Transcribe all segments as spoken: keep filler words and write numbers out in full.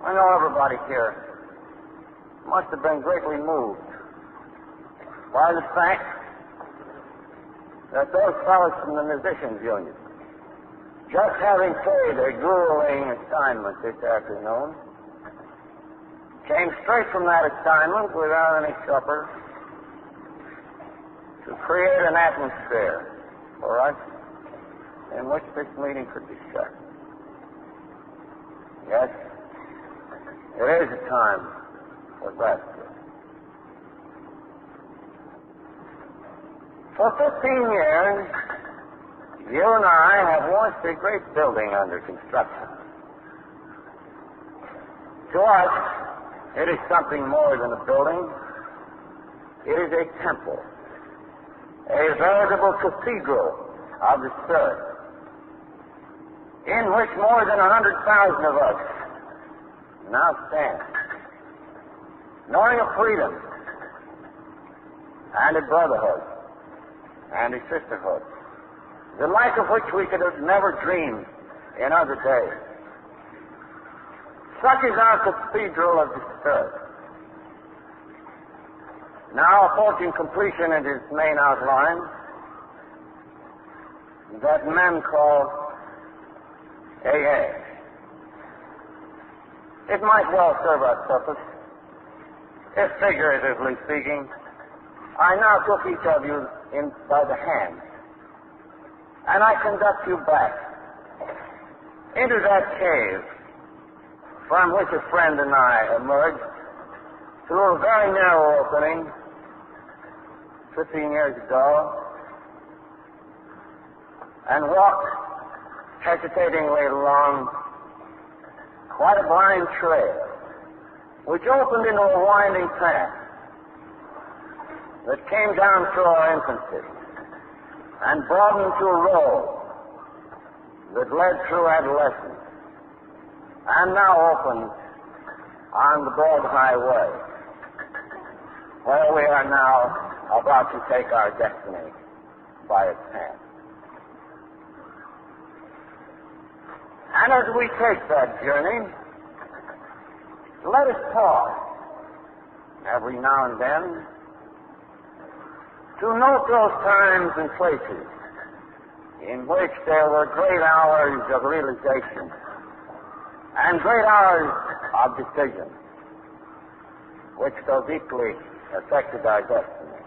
I know everybody here must have been greatly moved by the fact that those fellows from the Musicians Union, just having played a grueling assignment this afternoon, came straight from that assignment without any supper to create an atmosphere for us in which this meeting could be set. Yes, it is a time for gratitude. For fifteen years, you and I have watched a great building under construction. To us, it is something more than a building. It is a temple, a veritable cathedral of the Spirit, in which more than a hundred thousand of us now stand, knowing a freedom and a brotherhood and a sisterhood, the like of which we could have never dreamed in other days. Such is our cathedral of the Spirit, now approaching completion in its main outline, that men call A A. It might well serve our purpose if, figuratively speaking, I now took each of you in by the hand, and I conduct you back into that cave from which a friend and I emerged through a very narrow opening fifteen years ago, and walked hesitatingly along quite a blind trail, which opened into a winding path that came down through our infancy and broadened to a road that led through adolescence and now opens on the broad highway where we are now about to take our destiny by its hand. And as we take that journey, let us pause every now and then to note those times and places in which there were great hours of realization and great hours of decision which so deeply affected our destiny.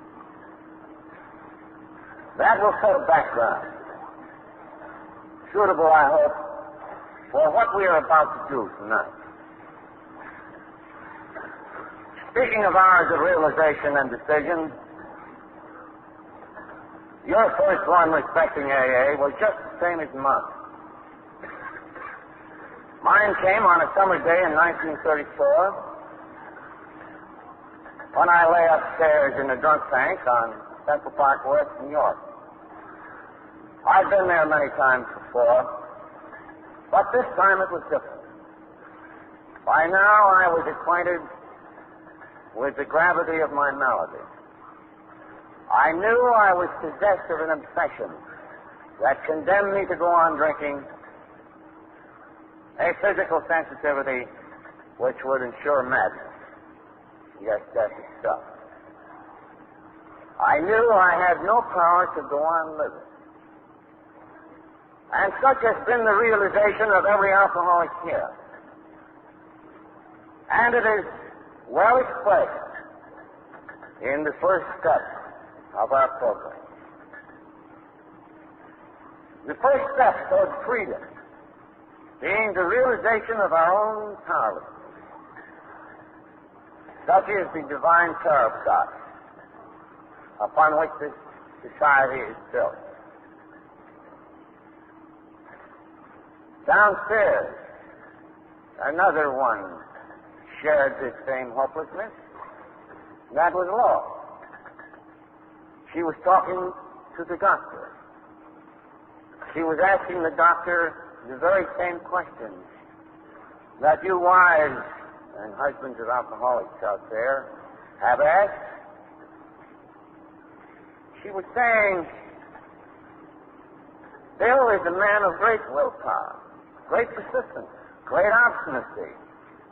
That will set a background, suitable, I hope, for what we are about to do tonight. Speaking of hours of realization and decision, your first one respecting A A was just the same as mine. Mine came on a summer day in nineteen thirty-four when I lay upstairs in a drunk tank on Central Park West, New York. I've been there many times before, but this time it was different. By now I was acquainted with the gravity of my malady. I knew I was possessed of an obsession that condemned me to go on drinking, a physical sensitivity which would ensure madness. Yes, death itself. I knew I had no power to go on living. And such has been the realization of every alcoholic here. And it is well expressed in the first step of our program. The first step toward freedom being the realization of our own powerlessness. Such is the divine paradox upon which this society is built. Downstairs, another one shared this same hopelessness. That was Laura. She was talking to the doctor. She was asking the doctor the very same questions that you wives and husbands of alcoholics out there have asked. She was saying, Bill is a man of great willpower, great persistence, great obstinacy,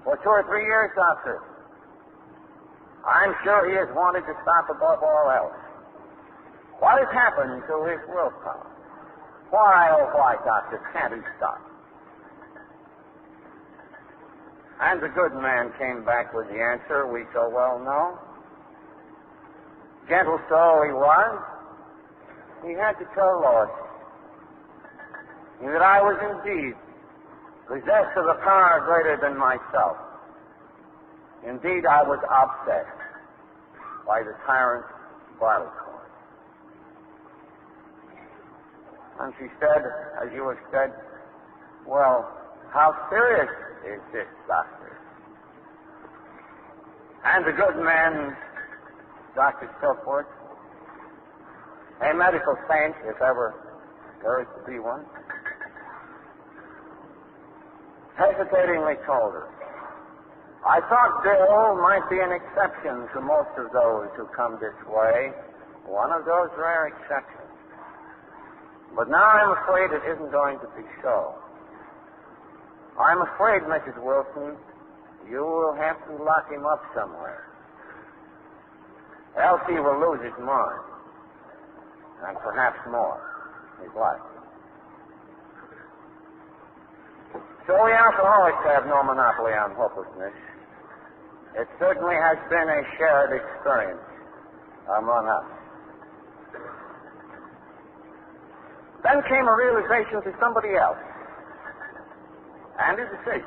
For two or three years, doctor. I'm sure he has wanted to stop above all else. What has happened to his willpower? Why, oh why, doctor, can't he stop? And the good man came back with the answer we so well know. Gentle soul he was, he had to tell Lois that I was indeed possessed of a power greater than myself. Indeed, I was obsessed by the tyrant's bridle cord. And she said, as you have said, well, how serious is this, doctor? And the good man, Doctor Silkworth, a medical saint, if ever there is to be one, hesitatingly told her, I thought Bill might be an exception to most of those who come this way, one of those rare exceptions. But now I'm afraid it isn't going to be so. I'm afraid, Missus Wilson, you will have to lock him up somewhere. Else he will lose his mind, and perhaps more, his life. So we alcoholics have no monopoly on hopelessness. It certainly has been a shared experience among us. Then came a realization to somebody else, and a decision.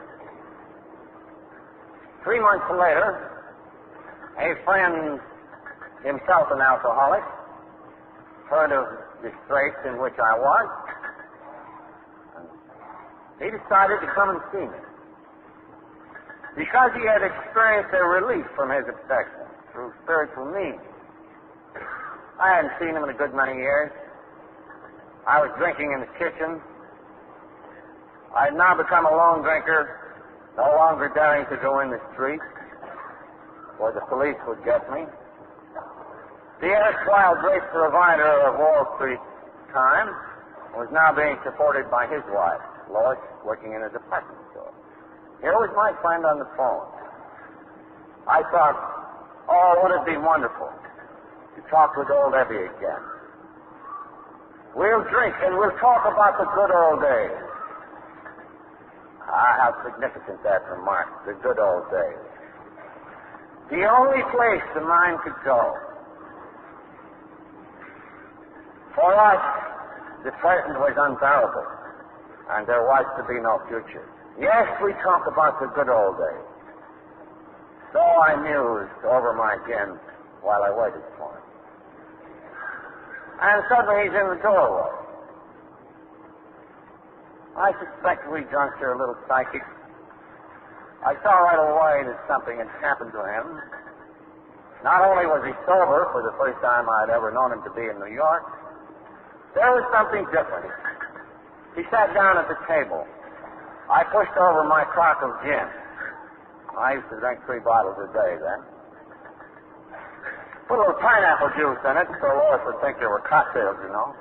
Three months later, a friend, himself an alcoholic, heard of the straits in which I was, and he decided to come and see me. Because he had experienced a relief from his obsession through spiritual means. I hadn't seen him in a good many years. I was drinking in the kitchen. I had now become a lone drinker, no longer daring to go in the street, or the police would get me. The erstwhile great provider of Wall Street time was now being supported by his wife, Lois, working in a department store. Here was my friend on the phone. I thought, oh, would it be wonderful to talk with old Evie again. We'll drink and we'll talk about the good old days. Ah, how significant that remark, the good old days. The only place the mind could go. For us, the present was unbearable, and there was to be no future. Yes, we talk about the good old days. So I mused over my gin while I waited for him. And suddenly he's in the doorway. I suspect we drunks are a little psychic. I saw right away that something had happened to him. Not only was he sober for the first time I'd ever known him to be in New York, there was something different. He sat down at the table. I pushed over my crock of gin. I used to drink three bottles a day then. Put a little pineapple juice in it so Lois would think there were cocktails, you know.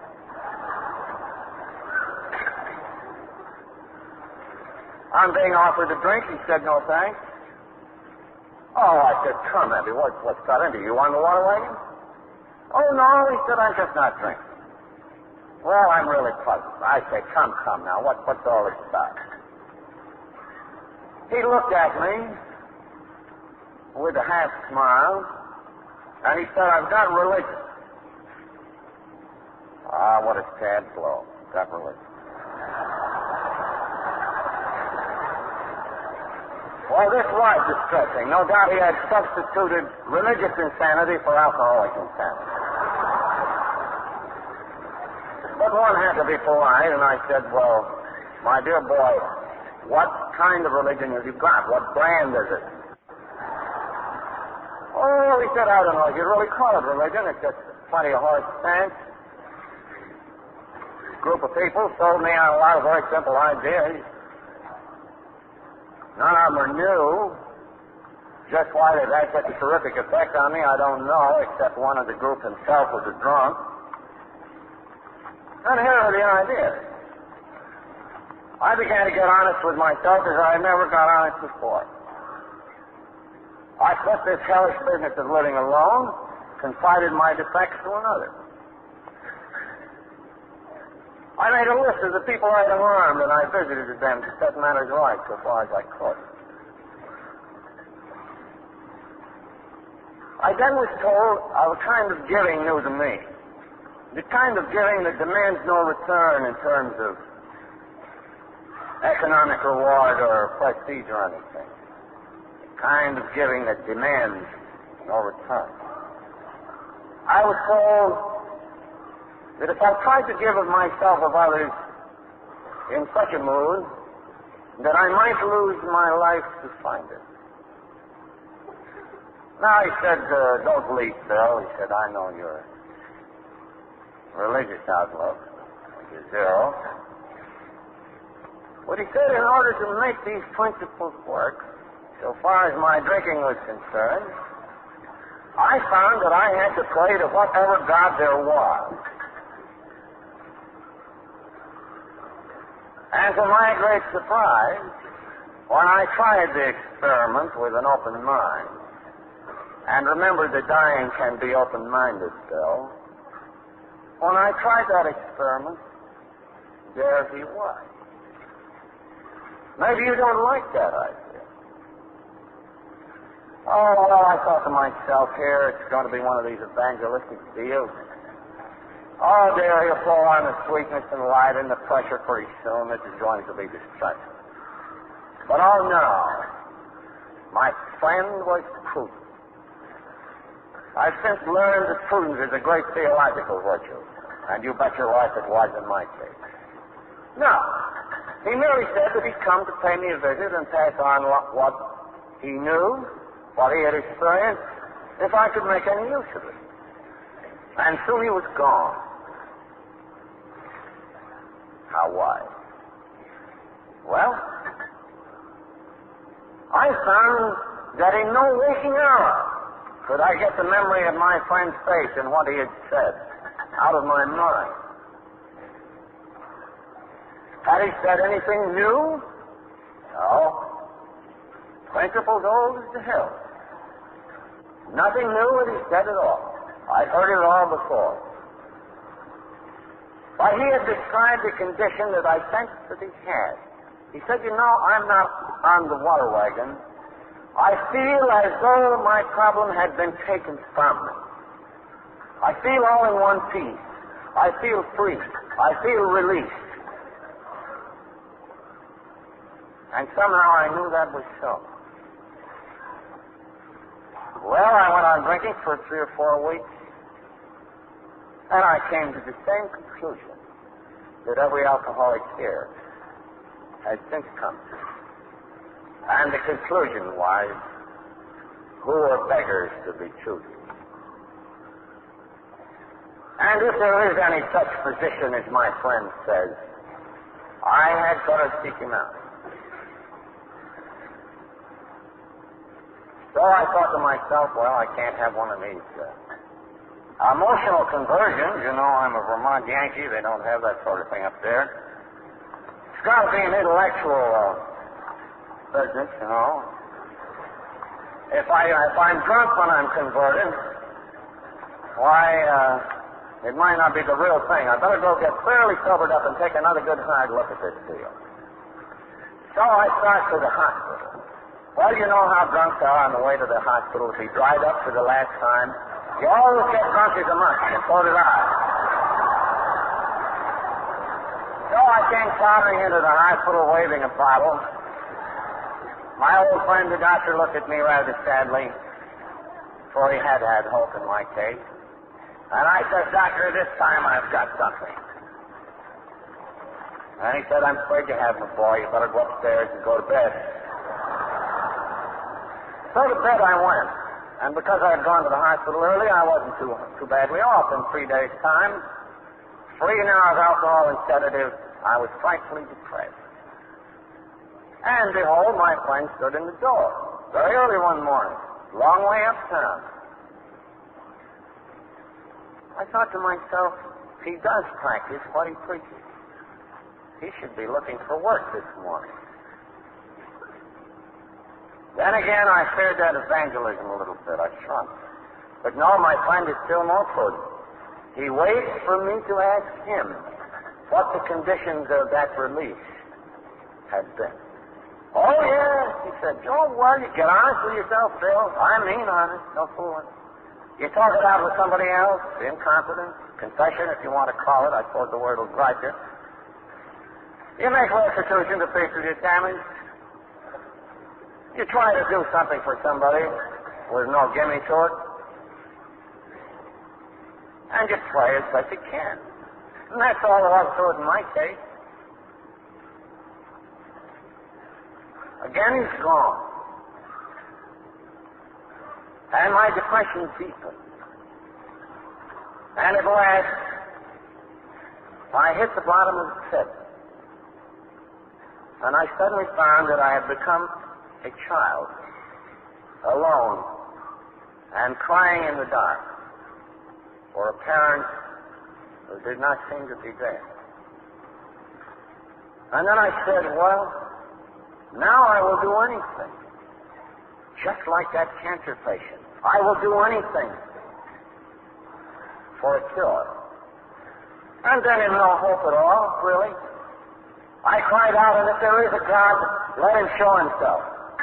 On being offered a drink, he said no thanks. Oh, I said, come, Evie, what's, what's got into you? You on the water wagon? Oh, no, he said, I'm just not drinking. Well, I'm really puzzled. I say, come, come now, what, what's all this about? He looked at me with a half smile, and he said, I've got religion. Ah, what a sad blow. Got religion. Well, this was distressing. No doubt he had substituted religious insanity for alcoholic insanity. But one had to be polite, and I said, well, my dear boy, what kind of religion have you got? What brand is it? Oh, he said, I don't know if you'd really call it religion. It's just plenty of horse sense. Group of people sold me on a lot of very simple ideas. None of them are new. Just why they've had such a terrific effect on me, I don't know, except one of the group himself was a drunk. And here are the ideas. I began to get honest with myself as I never got honest before. I quit this hellish business of living alone, confided my defects to another. I made a list of the people I'd harmed, and I visited them to set matters right so far as I could. I then was told of a kind of giving new to me. The kind of giving that demands no return in terms of economic reward or prestige or anything. The kind of giving that demands no return. I was told that if I tried to give of myself of others in such a mood, that I might lose my life to find it. Now, he said, uh, don't leave, Bill. He said, I know your religious outlook, which is zero. But he said, in order to make these principles work, so far as my drinking was concerned, I found that I had to pray to whatever God there was. And to my great surprise, when I tried the experiment with an open mind, and remember that dying can be open-minded, Bill, when I tried that experiment, there he was. Maybe you don't like that idea. Oh, well, I thought to myself, here, it's going to be one of these evangelistic deals. Oh, dear, he'll pour on the sweetness and light and the pressure pretty soon. This is going to be distressing. But oh, no. My friend was prudent. I've since learned that prudence is a great theological virtue. And you bet your life it was in my case. No. He merely said that he'd come to pay me a visit and pass on what he knew, what he had experienced, if I could make any use of it. And soon he was gone. How wise. Well, I found that in no waking hour could I get the memory of my friend's face and what he had said out of my mind. Had he said anything new? No. Principles old as the hill. Nothing new that he said at all. I'd heard it all before. But he had described the condition that I sensed that he had. He said, you know, I'm not on the water wagon. I feel as though my problem had been taken from me. I feel all in one piece. I feel free. I feel released. And somehow I knew that was so. Well, I went on drinking for three or four weeks, and I came to the same conclusion that every alcoholic here has since come to. And the conclusion was, who are beggars to be choosers? And if there is any such physician as my friend says, I had better seek him out. So I thought to myself, well, I can't have one of these uh, emotional conversions. You know, I'm a Vermont Yankee. They don't have that sort of thing up there. It's got to be an intellectual uh, business, you know. If, I, if I'm drunk when I'm converted, why, uh, it might not be the real thing. I better go get clearly sobered up and take another good hard look at this deal. So I start to the hospital. Well, you know how drunks are on the way to the hospital. If he dried up for the last time, you always get drunk as a monkey, and so did I. So I came sauntering into the hospital waving a bottle. My old friend, the doctor, looked at me rather sadly, for he had had hope in my case. And I said, Doctor, this time I've got something. And he said, I'm afraid you haven't, boy. You better go upstairs and go to bed. So to bed I went. And because I had gone to the hospital early, I wasn't too too badly off in three days' time. Three hours alcohol and sedative, I was frightfully depressed. And behold, my friend stood in the door very early one morning, long way uptown. I thought to myself, he does practice what he preaches. He should be looking for work this morning. Then again, I feared that evangelism a little bit. I shrunk. But no, my friend is still more prudent. He waits for me to ask him what the conditions of that release had been. Oh, yes, he said. Oh, well, you get honest with yourself, Bill. I mean honest, no fooling. You talk it out with somebody else, incompetence, confession, if you want to call it. I suppose the word will gripe you. You make restitution to pay for your damage. You try to do something for somebody with no gimme to it. And you play as best you can. And that's all there was to it in my case. Again, he's gone. And my depression deepened. And at last, I hit the bottom of the pit. And I suddenly found that I had become a child, alone, and crying in the dark for a parent who did not seem to be there. And then I said, well, now I will do anything. Just like that cancer patient. I will do anything for a cure. And then in no hope at all, really. I cried out, and if there is a God, let him show himself.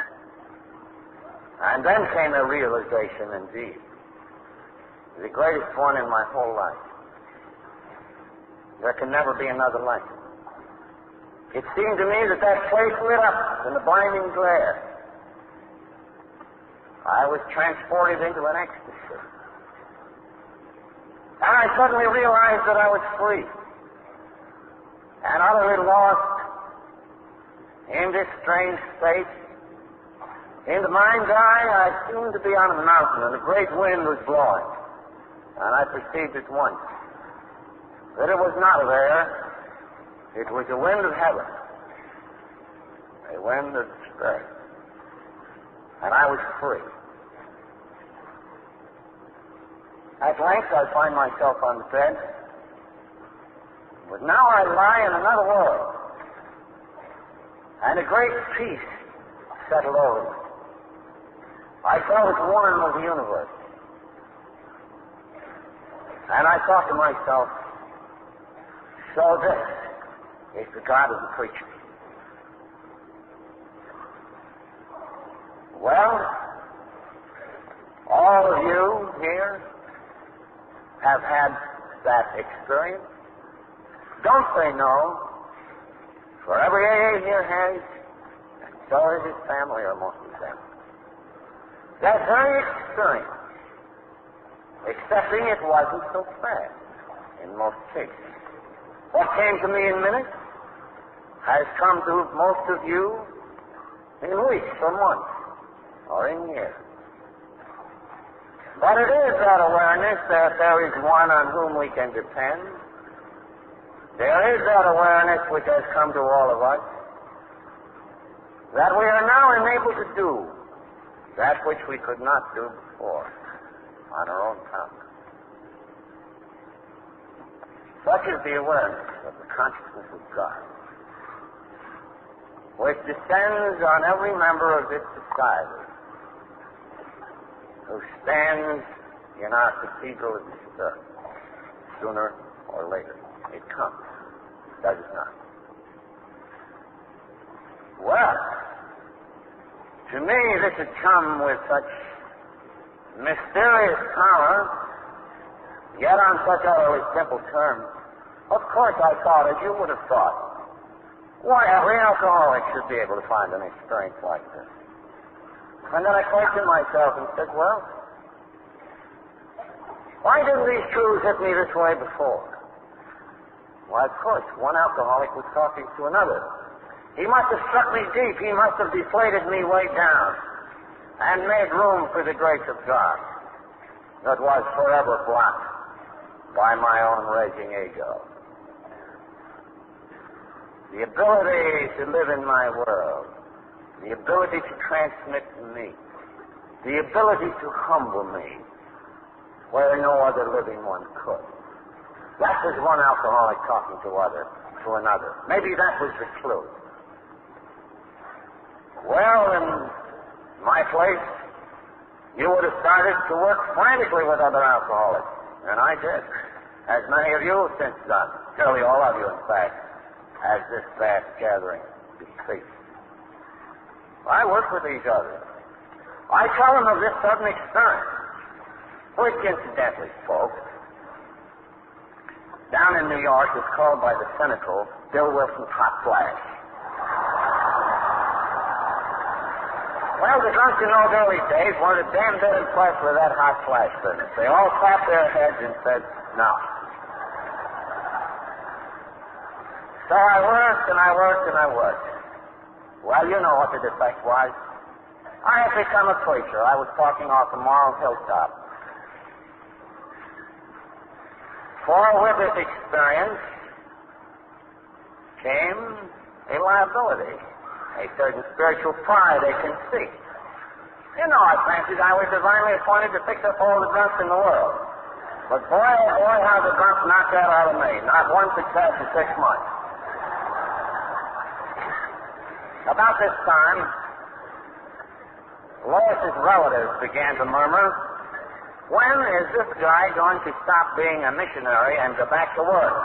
And then came a realization, indeed. The greatest one in my whole life. There can never be another like it. It seemed to me that that place lit up in the blinding glare. I was transported into an ecstasy. And I suddenly realized that I was free and utterly lost in this strange state. In the mind's eye, I seemed to be on a mountain, and a great wind was blowing. And I perceived at once that it was not of air, it was a wind of heaven, a wind of spirit. And I was free. At length, I find myself on the bed, but now I lie in another world, and a great peace settled over me. I felt at one with the universe. And I thought to myself, so this is the God of the preacher. Well, all of you here have had that experience. Don't say no, for every A A here has, and so is his family, or most of his family. That very experience, excepting it wasn't so fast in most cases. What came to me in minutes has come to most of you in weeks or months or in years. But it is that awareness that there is one on whom we can depend. There is that awareness which has come to all of us, that we are now enabled to do that which we could not do before on our own power. Such is the awareness of the consciousness of God, which descends on every member of this society who stands in our cathedral of the spirit. Sooner or later, it comes. Does it not? Well, to me, this had come with such mysterious power, yet on such utterly simple terms. Of course, I thought, as you would have thought, why, every alcoholic should be able to find an experience like this. And then I questioned myself and said, well, why didn't these truths hit me this way before? Well, of course, one alcoholic was talking to another. He must have struck me deep. He must have deflated me way down and made room for the grace of God that was forever blocked by my own raging ego. The ability to live in my world, the ability to transmit me, the ability to humble me where no other living one could. That was one alcoholic talking to other, to another. Maybe that was the clue. Well, in my place, you would have started to work frantically with other alcoholics. And I did. As many of you have since done. Surely all of you, in fact, as this vast gathering bespeaks. I work with these others. I tell them of this sudden experience, which, incidentally, folks, down in New York is called by the cynical Bill Wilson's hot flash. Well, the drunks in those early days weren't a damn bit impressed with that hot flash business. They all clapped their heads and said, no. So I worked and I worked and I worked. Well, you know what the defect was. I had become a preacher. I was talking off the moral hilltop. For with this experience came a liability, a certain spiritual pride, a conceit. You know, I fancied I was divinely appointed to fix up all the drunks in the world. But boy, oh boy, how the drunks knocked that out of me. Not one success in six months. About this time, Lois's relatives began to murmur, when is this guy going to stop being a missionary and go back to work?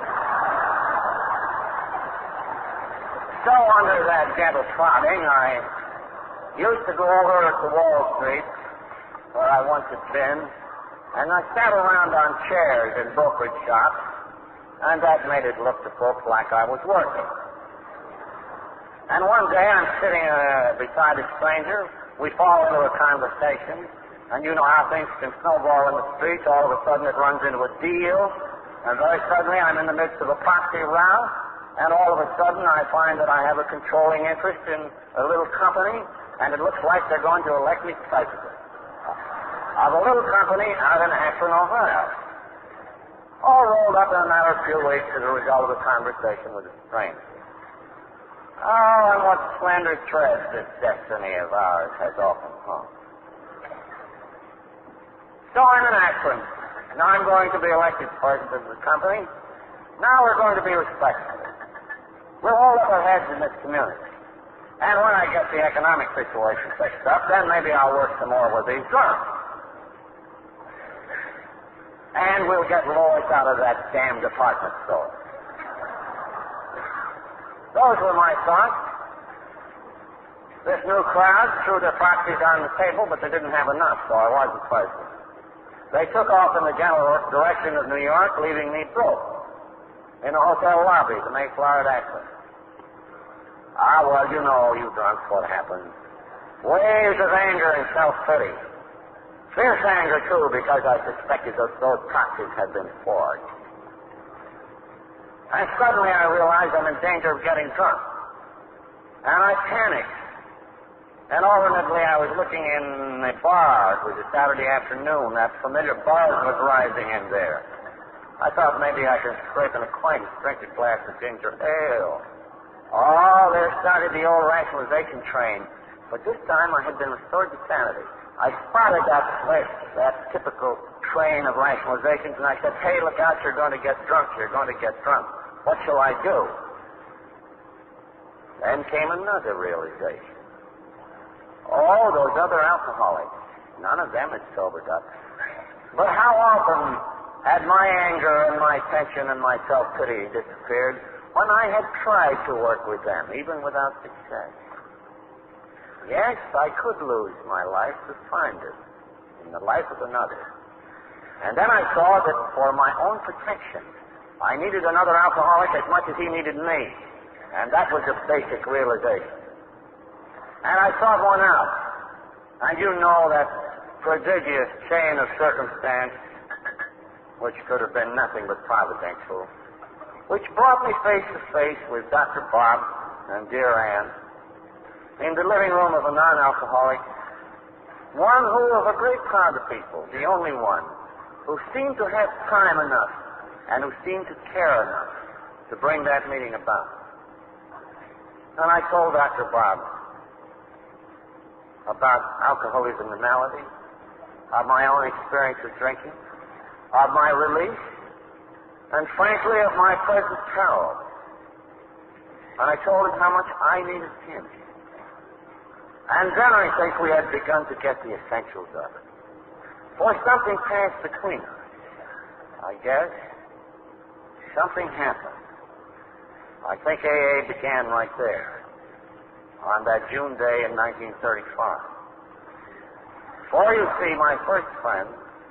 So under that gentle prodding, I used to go over to Wall Street, where I once had been, and I sat around on chairs in brokerage shops, and that made it look to folks like I was working. And one day I'm sitting uh, beside a stranger, we fall into a conversation, and you know how things can snowball in the streets. All of a sudden it runs into a deal, and very suddenly I'm in the midst of a proxy row, and all of a sudden I find that I have a controlling interest in a little company, and it looks like they're going to elect me president of a little company out in Akron, Ohio. All rolled up in a matter of a few weeks as a result of a conversation with a stranger. Oh, and what slender threads this destiny of ours has often hung. So I'm in Akron. Now I'm going to be elected president of the company. Now we're going to be respectful. We'll hold up our heads in this community. And when I get the economic situation fixed up, then maybe I'll work some more with these drunks. And we'll get Lois out of that damn department store. Those were my thoughts. This new crowd threw their proxies on the table, but they didn't have enough, so I wasn't president. They took off in the general direction of New York, leaving me broke in a hotel lobby, the Mayflower at Akron. Ah, well, you know, you drunks, what happened. Waves of anger and self-pity. Fierce anger, too, because I suspected that those proxies had been forged. And suddenly I realized I'm in danger of getting drunk. And I panicked. And alternately I was looking in a bar. It was a Saturday afternoon. That familiar buzz was rising in there. I thought maybe I could scrape an acquaintance, drink a glass of ginger ale. Oh, there started the old rationalization train. But this time I had been restored to sanity. I spotted that place, that typical train of rationalizations, and I said, hey, look out, you're going to get drunk, you're going to get drunk. What shall I do? Then came another realization. Oh, those other alcoholics, none of them had sobered up. But how often had my anger and my tension and my self-pity disappeared when I had tried to work with them, even without success? Yes, I could lose my life to find it in the life of another. And then I saw that for my own protection, I needed another alcoholic as much as he needed me. And that was a basic realization. And I thought one out. And you know that prodigious chain of circumstance, which could have been nothing but providential, which brought me face to face with Doctor Bob and dear Ann in the living room of a non-alcoholic, one who of a great crowd of people, the only one, who seemed to have time enough and who seemed to care enough to bring that meeting about. And I told Doctor Bob about alcoholism and malady, of my own experience with drinking, of my release, and frankly of my present peril. And I told him how much I needed him. And then I think we had begun to get the essentials of it. For something passed between us. I guess something happened. I think A A began right there, on that June day in nineteen thirty-five. For you see, my first friend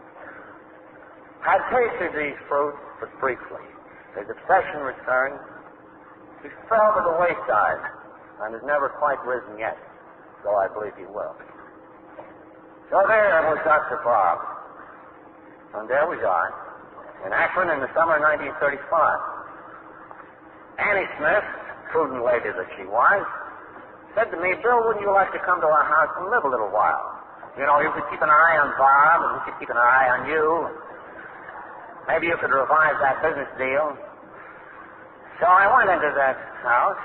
had tasted these fruits, but briefly. His obsession returned. He fell to the wayside and has never quite risen yet, though I believe he will. So there was Doctor Bob. And there was I, in Akron in the summer of nineteen thirty-five. Annie Smith, prudent lady that she was, said to me, Bill, wouldn't you like to come to our house and live a little while? You know, you could keep an eye on Bob, and we could keep an eye on you. Maybe you could revive that business deal. So I went into that house.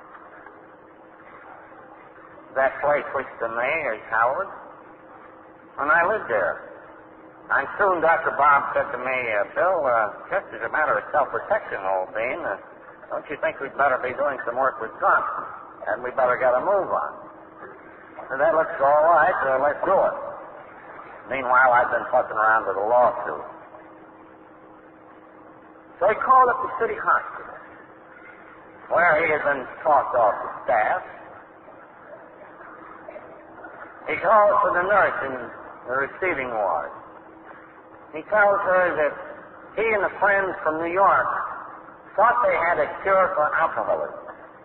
That place which to me is Howard. And I lived there. And soon Doctor Bob said to me, uh, Bill, uh, just as a matter of self-protection, old bean, uh, don't you think we'd better be doing some work with drunks? And we better get a move on. So that looks all right. Uh, let's do it. Meanwhile, I've been fussing around with a lawsuit. So he called up the city hospital, where he had been talked off the staff. He calls for the nurse in the receiving ward. He tells her that he and a friend from New York thought they had a cure for alcoholism.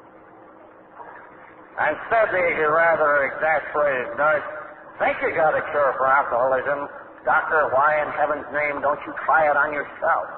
And said the rather exasperated nurse, think you got a cure for alcoholism. Doctor, why in heaven's name don't you try it on yourself?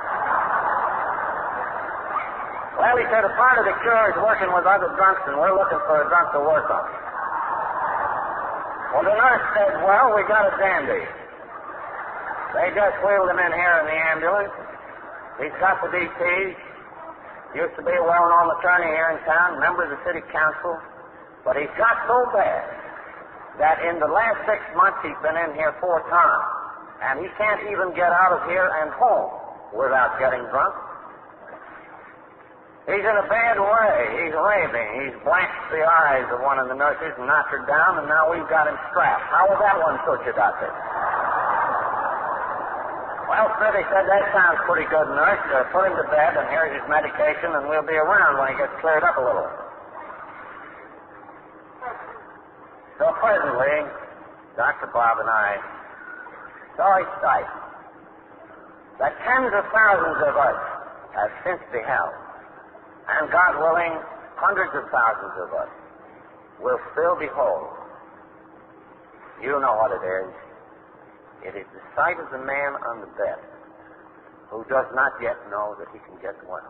Well, he said, a part of the cure is working with other drunks, and we're looking for a drunk to work on. Well, the nurse said, well, we got a dandy. They just wheeled him in here in the ambulance. He's got the D Ts. Used to be a well-known attorney here in town, member of the city council. But he's got so bad that in the last six months he's been in here four times. And he can't even get out of here and home without getting drunk. He's in a bad way. He's raving. He's blanched the eyes of one of the nurses and knocked her down, and now we've got him strapped. How will that one suit you, Doctor? Well, Smithy said, that sounds pretty good, nurse. Uh, put him to bed, and here's his medication, and we'll be around when he gets cleared up a little. So presently, Doctor Bob and I saw a sight that tens of thousands of us have since beheld. And God willing, hundreds of thousands of us will still behold. You know what it is. It is the sight of the man on the bed who does not yet know that he can get well.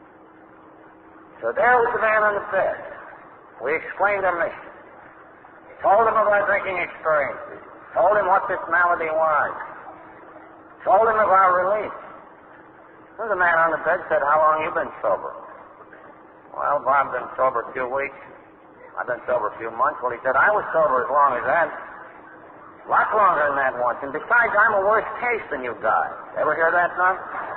So there was the man on the bed. We explained our mission. Told him of our drinking experiences. Told him what this malady was. Told him of our relief. So the man on the bed said, how long you been sober? Well, Bob's been sober a few weeks. I've been sober a few months. Well, he said, I was sober as long as that. A lot longer than that once. And besides, I'm a worse case than you guys. Ever hear that, son?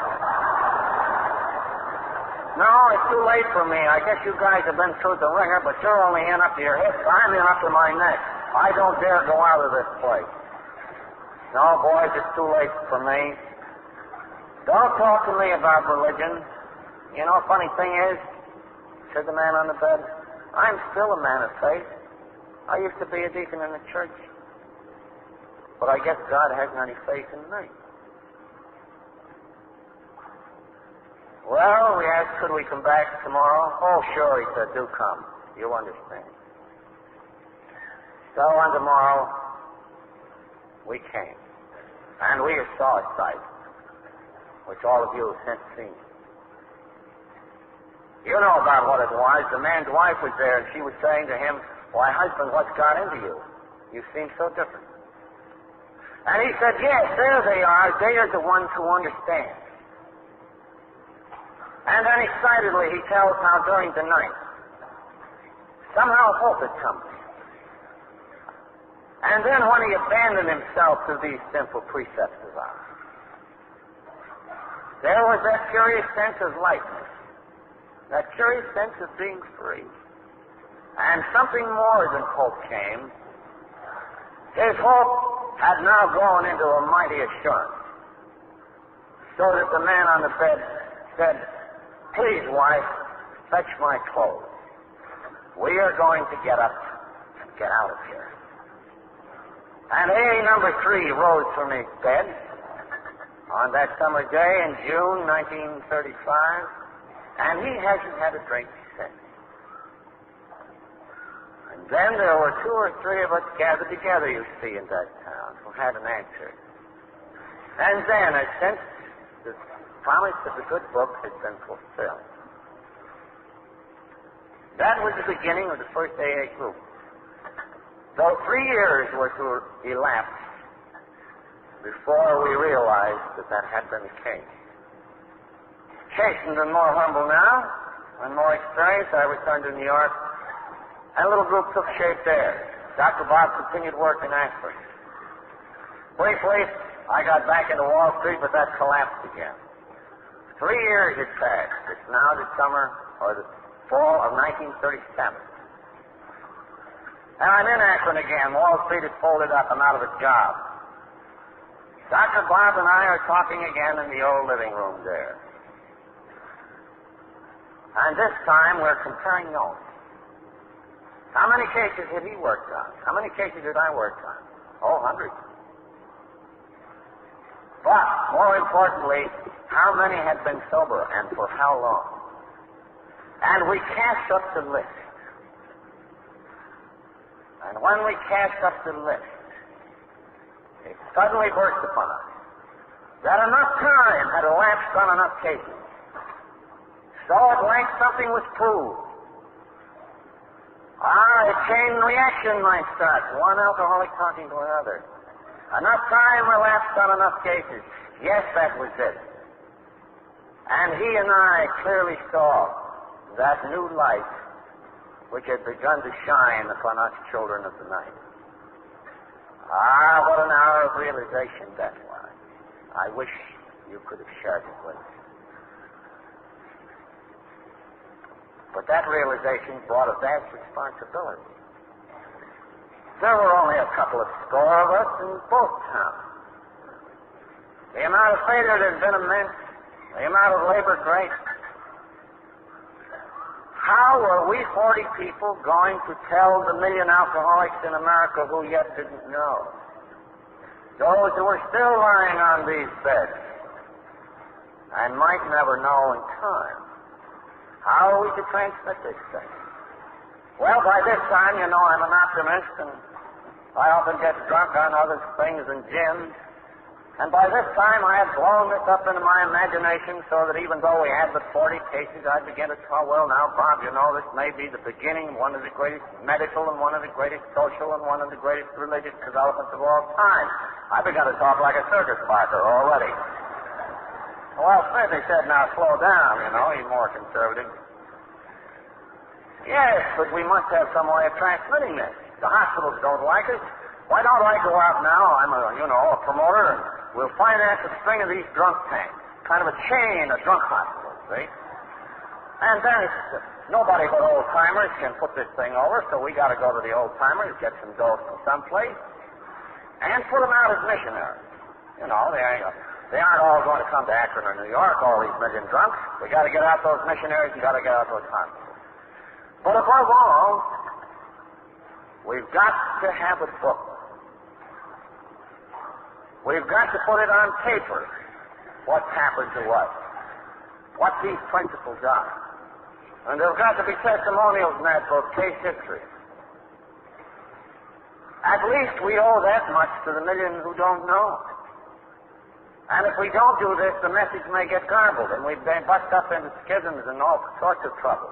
No, it's too late for me. I guess you guys have been through the ringer, but you're only in up to your hips. I'm in up to my neck. I don't dare go out of this place. No, boys, it's too late for me. Don't talk to me about religion. You know, funny thing is, said the man on the bed, I'm still a man of faith. I used to be a deacon in the church. But I guess God hasn't any faith in me. Well, we asked, could we come back tomorrow? Oh, sure, he said, do come. You'll understand. So on tomorrow, we came. And we saw a sight, which all of you have since seen. You know about what it was. The man's wife was there, and she was saying to him, why, husband, what's got into you? You seem so different. And he said, yes, there they are. They are the ones who understand. And then excitedly he tells how during the night, somehow hope had come to him. And then when he abandoned himself to these simple precepts of ours, there was that curious sense of lightness, that curious sense of being free. And something more than hope came. His hope had now grown into a mighty assurance. So that the man on the bed said, "Please, wife, fetch my clothes. We are going to get up and get out of here." And A number three rose from his bed on that summer day in June nineteen thirty-five, and he hasn't had a drink since. And then there were two or three of us gathered together, you see, in that town, who had an answer. And then, as since the promise of the good book has been fulfilled. That was the beginning of the first A A group. Though three years were to elapse before we realized that that had been the case. Chastened and more humble now, and more experienced, I returned to New York, and a little group took shape there. Doctor Bob continued work in Akron. Briefly, I got back into Wall Street, but that collapsed again. Three years had passed. It's now the summer or the fall of nineteen thirty-seven. And I'm in Akron again. Wall Street is folded up. I'm out of a job. Doctor Bob and I are talking again in the old living room there. And this time we're comparing notes. How many cases had he worked on? How many cases did I work on? Oh, hundreds. But, more importantly, how many had been sober and for how long? And we cast up the list. And when we cast up the list, it suddenly burst upon us that enough time had elapsed on enough cases. So at length something was proved. Ah, a chain reaction might start, one alcoholic talking to another. Enough time elapsed on enough cases. Yes, that was it. And he and I clearly saw that new light which had begun to shine upon us children of the night. Ah, what an hour of realization that was. I wish you could have shared it with us. But that realization brought a vast responsibility. There were only a couple of score of us in both towns. The amount of failure had been immense, the amount of labor great. How were we forty people going to tell the million alcoholics in America who yet didn't know? Those who were still lying on these beds and might never know in time. How are we to transmit this thing? Well, by this time, you know, I'm an optimist, and I often get drunk on other things than gin. And by this time, I had blown this up into my imagination so that even though we had but forty cases, I began to talk, well, now, Bob, you know, this may be the beginning of one of the greatest medical and one of the greatest social and one of the greatest religious developments of all time. I began to talk like a circus barker already. Well, Smith, he said, now slow down, you know, he's more conservative. Yes, but we must have some way of transmitting this. The hospitals don't like it. Why don't I go out now? I'm a, you know, a promoter, and we'll finance a string of these drunk tanks. Kind of a chain of drunk hospitals, see? And then it's, nobody but old-timers can put this thing over, so we got to go to the old-timers, get some dough from someplace, and put them out as missionaries. You know, they ain't... They aren't all going to come to Akron or New York, all these million drunks. We got to get out those missionaries and got to get out those hospitals. But above all, we've got to have a book. We've got to put it on paper, what's happened to us, what these principles are. And there've got to be testimonials in that book, case history. At least we owe that much to the million who don't know. And if we don't do this, the message may get garbled, and we may bust up into schisms and all sorts of trouble.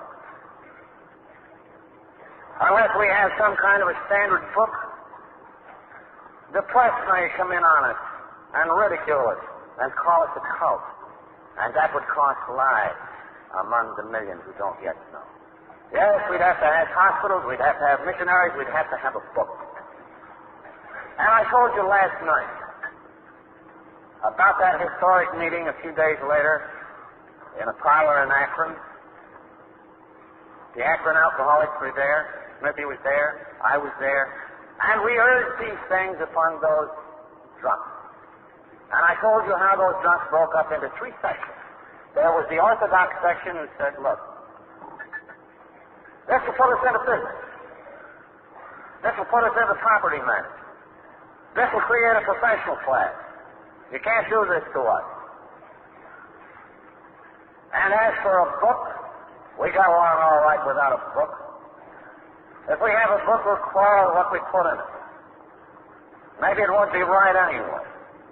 Unless we have some kind of a standard book, the press may come in on us and ridicule us and call us a cult. And that would cost lives among the million who don't yet know. Yes, we'd have to have hospitals, we'd have to have missionaries, we'd have to have a book. And I told you last night about that historic meeting a few days later in a parlor in Akron. The Akron alcoholics were there. Smithy was there, I was there, and we urged these things upon those drunks. And I told you how those drunks broke up into three sections. There was the Orthodox section who said, look, this will put us into business. This will put us into property management. This will create a professional class. You can't do this to us. And as for a book, we got along all right without a book. If we have a book, we'll quarrel what we put in it. Maybe it won't be right anyway.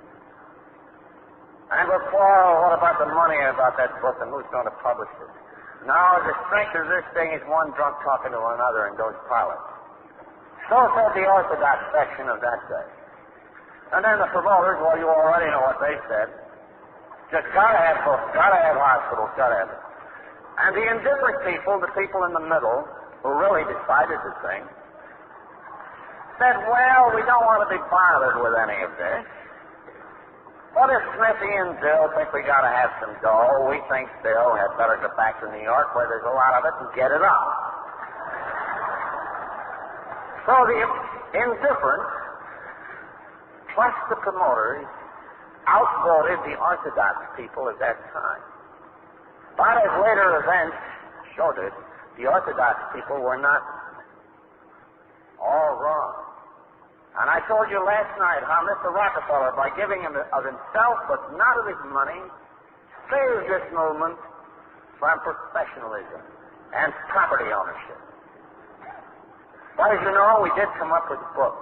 And we'll quarrel what about the money about that book and who's going to publish it. Now, the strength of this thing is one drunk talking to another in those parlors. So said the Orthodox section of that day. And then the promoters, well, you already know what they said. Just gotta have books, gotta have hospitals, gotta have it. And the indifferent people, the people in the middle, who really decided the thing, said, well, we don't want to be bothered with any of this. But if Smithy and Bill think we gotta have some dough, we think Bill had better go back to New York where there's a lot of it and get it out. So the indifferent, plus the promoters, outvoted the Orthodox people at that time. But as later events showed it, the Orthodox people were not all wrong. And I told you last night how Mister Rockefeller, by giving him of himself but not of his money, saved this movement from professionalism and property ownership. But as you know, we did come up with a book.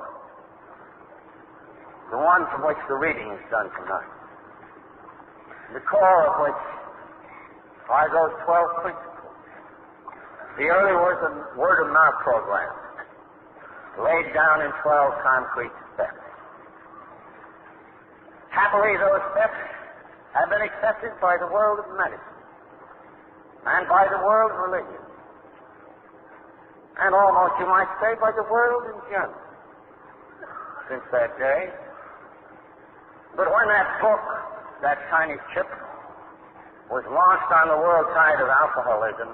The one from which the reading is done tonight. The core of which are those twelve principles. The early word of, word of mouth program, laid down in twelve concrete steps. Happily, those steps have been accepted by the world of medicine and by the world of religion, and almost, you might say, by the world in general since that day. But when that book, that tiny chip, was launched on the world tide of alcoholism,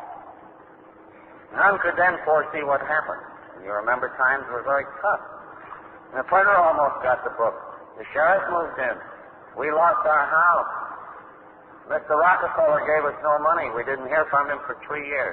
none could then foresee what happened. And you remember times were very tough. The printer almost got the book. The sheriff moved in. We lost our house. Mister Rockefeller gave us no money. We didn't hear from him for three years.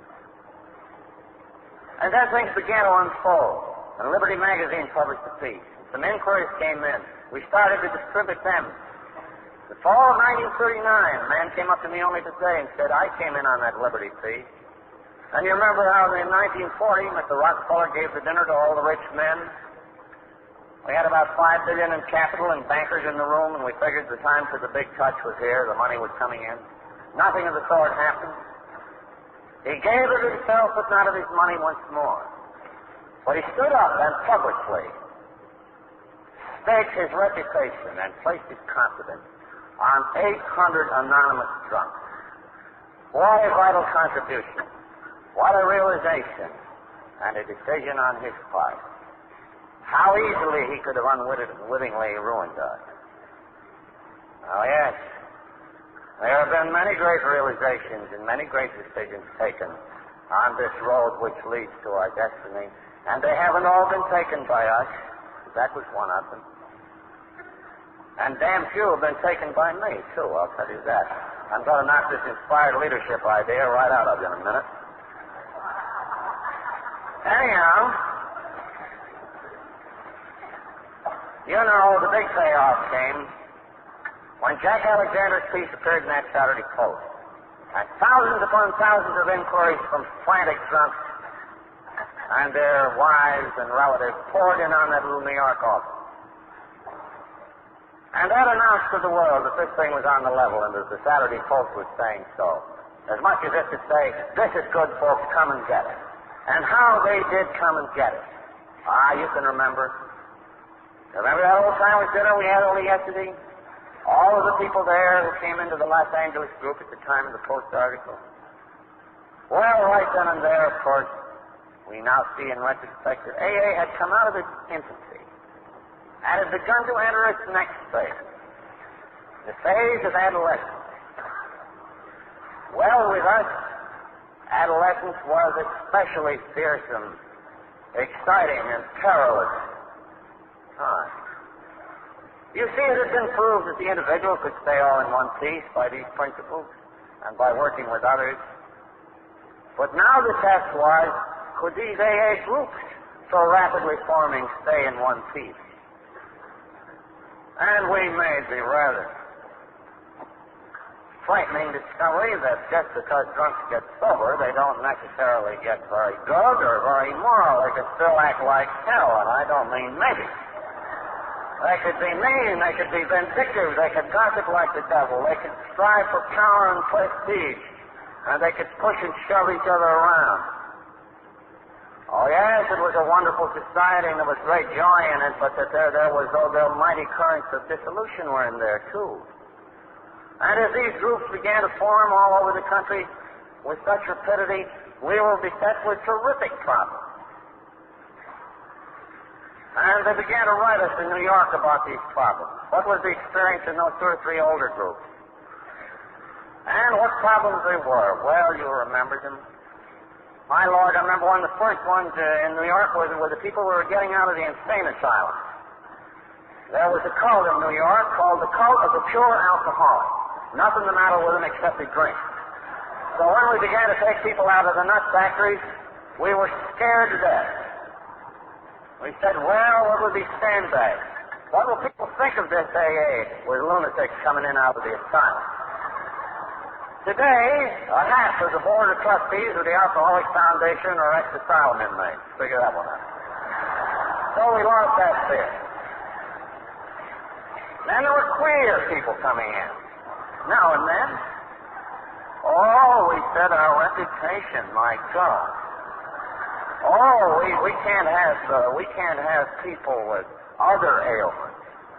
And then things began to unfold. And Liberty Magazine published a piece. Some inquiries came in. We started to distribute them. The fall of nineteen thirty-nine, a man came up to me only today and said, I came in on that Liberty piece. And you remember how in nineteen forty, Mister Rockefeller gave the dinner to all the rich men? We had about five billion dollars in capital and bankers in the room, and we figured the time for the big touch was here. The money was coming in. Nothing of the sort happened. He gave of himself, but not of his money once more. But he stood up and publicly staked his reputation and placed his confidence on eight hundred anonymous drunks. What a vital contribution. What a realization and a decision on his part. How easily he could have unwittingly ruined us. Oh, yes. There have been many great realizations and many great decisions taken on this road which leads to our destiny, and they haven't all been taken by us. That was one of them. And damn few have been taken by me, too, I'll tell you that. I'm going to knock this inspired leadership idea right out of you in a minute. Anyhow, you know, the big payoff came when Jack Alexander's piece appeared in that Saturday Post. And thousands upon thousands of inquiries from frantic drunks and their wives and relatives poured in on that little New York office. And that announced to the world that this thing was on the level and that the Saturday Post was saying so. As much as if to say, this is good, folks, come and get it. And how they did come and get it. Ah, you can remember. Remember that old Timers dinner we had only yesterday? All of the people there who came into the Los Angeles group at the time of the Post article. Well, right then and there, of course, we now see in retrospect that A A had come out of its infancy and had begun to enter its next phase, the phase of adolescence. Well, with us, adolescence was especially fearsome, exciting, and perilous time. You see, it has been proved that the individual could stay all in one piece by these principles and by working with others. But now the test was, could these A A groups so rapidly forming stay in one piece? And we made the rather frightening discovery that just because drunks get sober, they don't necessarily get very good or very moral. They could still act like hell, and I don't mean maybe. They could be mean, they could be vindictive, they could gossip like the devil, they could strive for power and prestige, and they could push and shove each other around. Oh, yes, it was a wonderful society, and there was great joy in it, but that there, there was, oh, the mighty currents of dissolution were in there, too. And as these groups began to form all over the country with such rapidity, we were beset with terrific problems. And they began to write us in New York about these problems. What was the experience in those two or three older groups? And what problems they were? Well, you remember them. My Lord, I remember one of the first ones uh, in New York was were the people who were getting out of the insane asylum. There was a cult in New York called the cult of the pure alcoholic. Nothing the matter with them except they drink. So when we began to take people out of the nut factories, we were scared to death. We said, well, what would be sandbags? What will people think of this A A with lunatics coming in out of the asylum? Today, a half of the board of trustees of the Alcoholic Foundation are ex-asylum inmates. Figure that one out. So we lost that fear. Then there were queer people coming in. Now and then. Oh, we said our reputation, my God. Oh, we, we can't have uh, we can't have people with other ailments.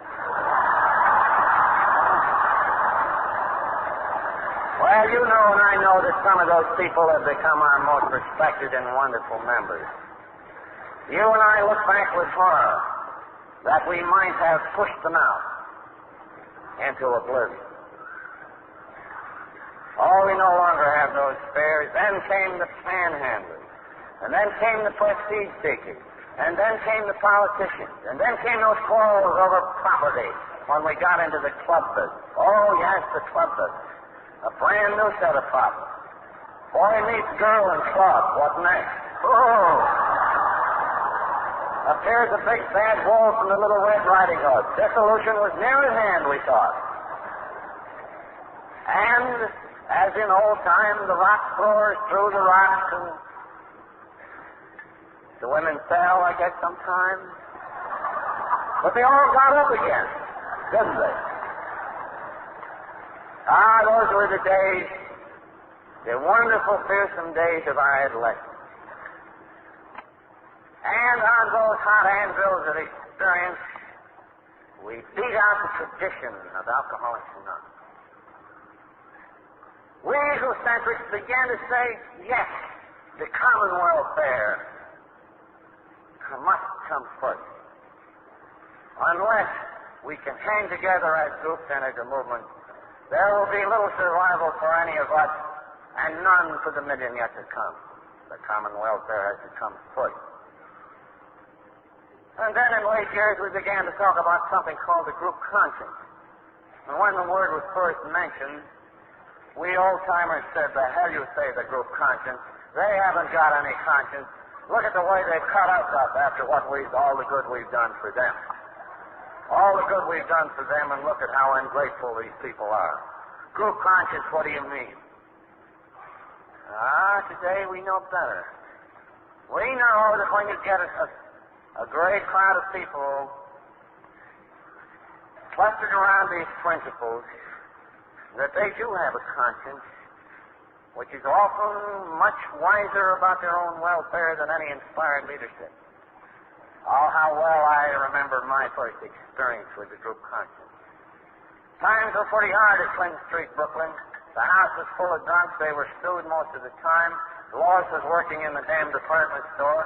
Well, you know and I know that some of those people have become our most respected and wonderful members. You and I look back with horror that we might have pushed them out into oblivion. Oh, we no longer have those fears. Then came the panhandlers. And then came the prestige seekers. And then came the politicians. And then came those quarrels over property when we got into the club business. Oh, yes, the club business. A brand new set of problems. Boy meets girl in club. What next? Oh! Appears a big bad wolf from the Little Red Riding Hood. Dissolution was near at hand, we thought. And, as in old times, the rock throwers threw the rocks and the women fell, I guess, sometimes. But they all got up again, didn't they? Ah, those were the days, the wonderful, fearsome days of our adolescence. And on those hot anvils of experience, we beat out the tradition of Alcoholics Anonymous. We egocentrics began to say, yes, the common welfare must come first. Unless we can hang together as groups and as a movement, there will be little survival for any of us and none for the million yet to come. The common welfare has to come first. And then in late years we began to talk about something called the group conscience. And when the word was first mentioned, we old-timers said, the hell you say, the group conscience. They haven't got any conscience. Look at the way they've cut us up after what we've, all the good we've done for them. All the good we've done for them, and look at how ungrateful these people are. Group conscience, what do you mean? Ah, today we know better. We know that when you get a, a, a great crowd of people clustered around these principles, that they do have a conscience, which is often much wiser about their own welfare than any inspired leadership. Oh, how well I remember my first experience with the group conscience. Times were pretty hard at Clinton Street, Brooklyn. The house was full of drunks. They were stewed most of the time. Lois was working in the damn department store.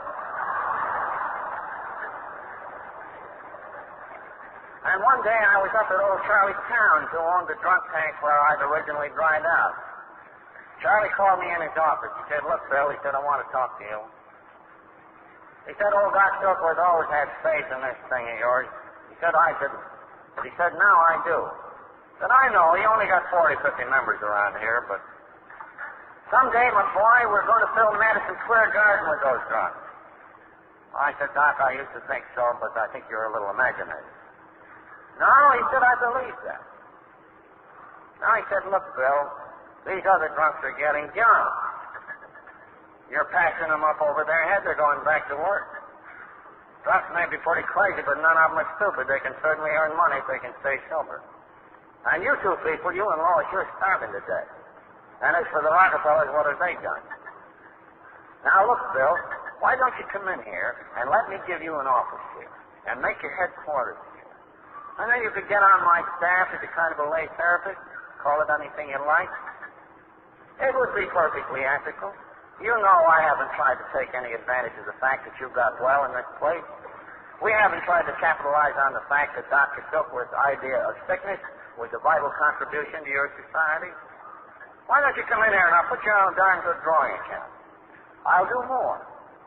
And one day I was up at old Charlie Towns, who owned the drunk tank where I'd originally dried out. Charlie called me in his office. He said, look, Bill, he said, I want to talk to you. He said, old Doc Silkworth always had faith in this thing of yours. He said, I didn't. But he said, now I do. He said, I know, you only got forty, fifty members around here, but someday, my boy, we're going to fill Madison Square Garden with those drunks. I said, Doc, I used to think so, but I think you're a little imaginative. No, he said, I believe that. Now he said, look, Bill, these other drunks are getting young. You're passing them up over their head. They're going back to work. Drunks may be pretty crazy, but none of them are stupid. They can certainly earn money if they can stay sober. And you two people, you and Lois, you're starving to death. And as for the Rockefellers, what have they done? Now, look, Bill, why don't you come in here and let me give you an office here and make your headquarters here. And then you could get on my staff as a kind of a lay therapist, call it anything you like. It would be perfectly ethical. You know I haven't tried to take any advantage of the fact that you got well in this place. We haven't tried to capitalize on the fact that Doctor Silkworth's idea of sickness was a vital contribution to your society. Why don't you come in here and I'll put you on a darn good drawing account. I'll do more.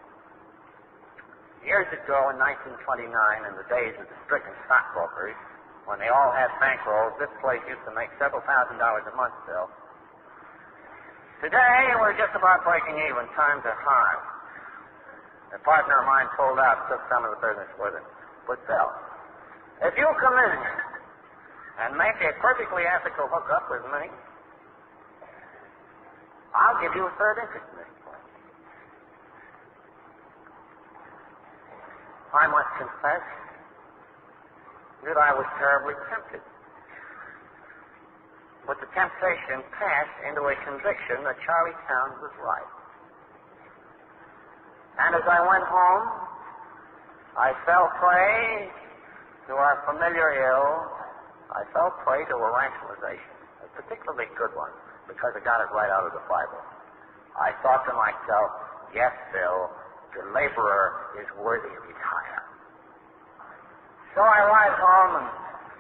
Years ago in nineteen twenty-nine, in the days of the stricken stockbrokers, when they all had bankrolls, this place used to make several thousand dollars a month, Bill. Today, we're just about breaking even. Times are hard. A partner of mine pulled out and took some of the business with him. But, Bill, if you'll come in here and make a perfectly ethical hookup with me, I'll give you a third interest in this place. I must confess that I was terribly tempted. But the temptation passed into a conviction that Charlie Towns was right. And as I went home, I fell prey to our familiar ill. I fell prey to a rationalization, a particularly good one, because I got it right out of the Bible. I thought to myself, yes, Bill, the laborer is worthy of his hire. So I arrived home, and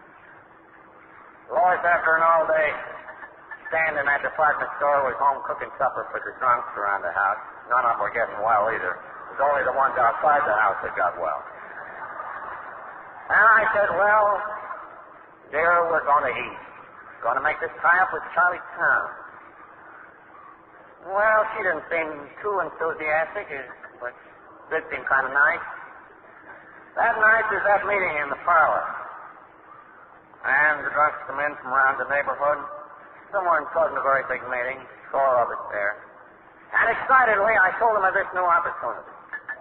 Lois, after an all-day stand in that department store, was home cooking supper for the drunks around the house. None of them were getting well either. It was only the ones outside the house that got well. And I said, well, dear, we're going to eat. Going to make this tie-up with Charlie Towns. Well, she didn't seem too enthusiastic, but did seem kind of nice. That night, there's that meeting in the parlor. And the drunks come in from around the neighborhood. Some weren't causing a very big meeting. Four of us there. And excitedly, I told them of this new opportunity.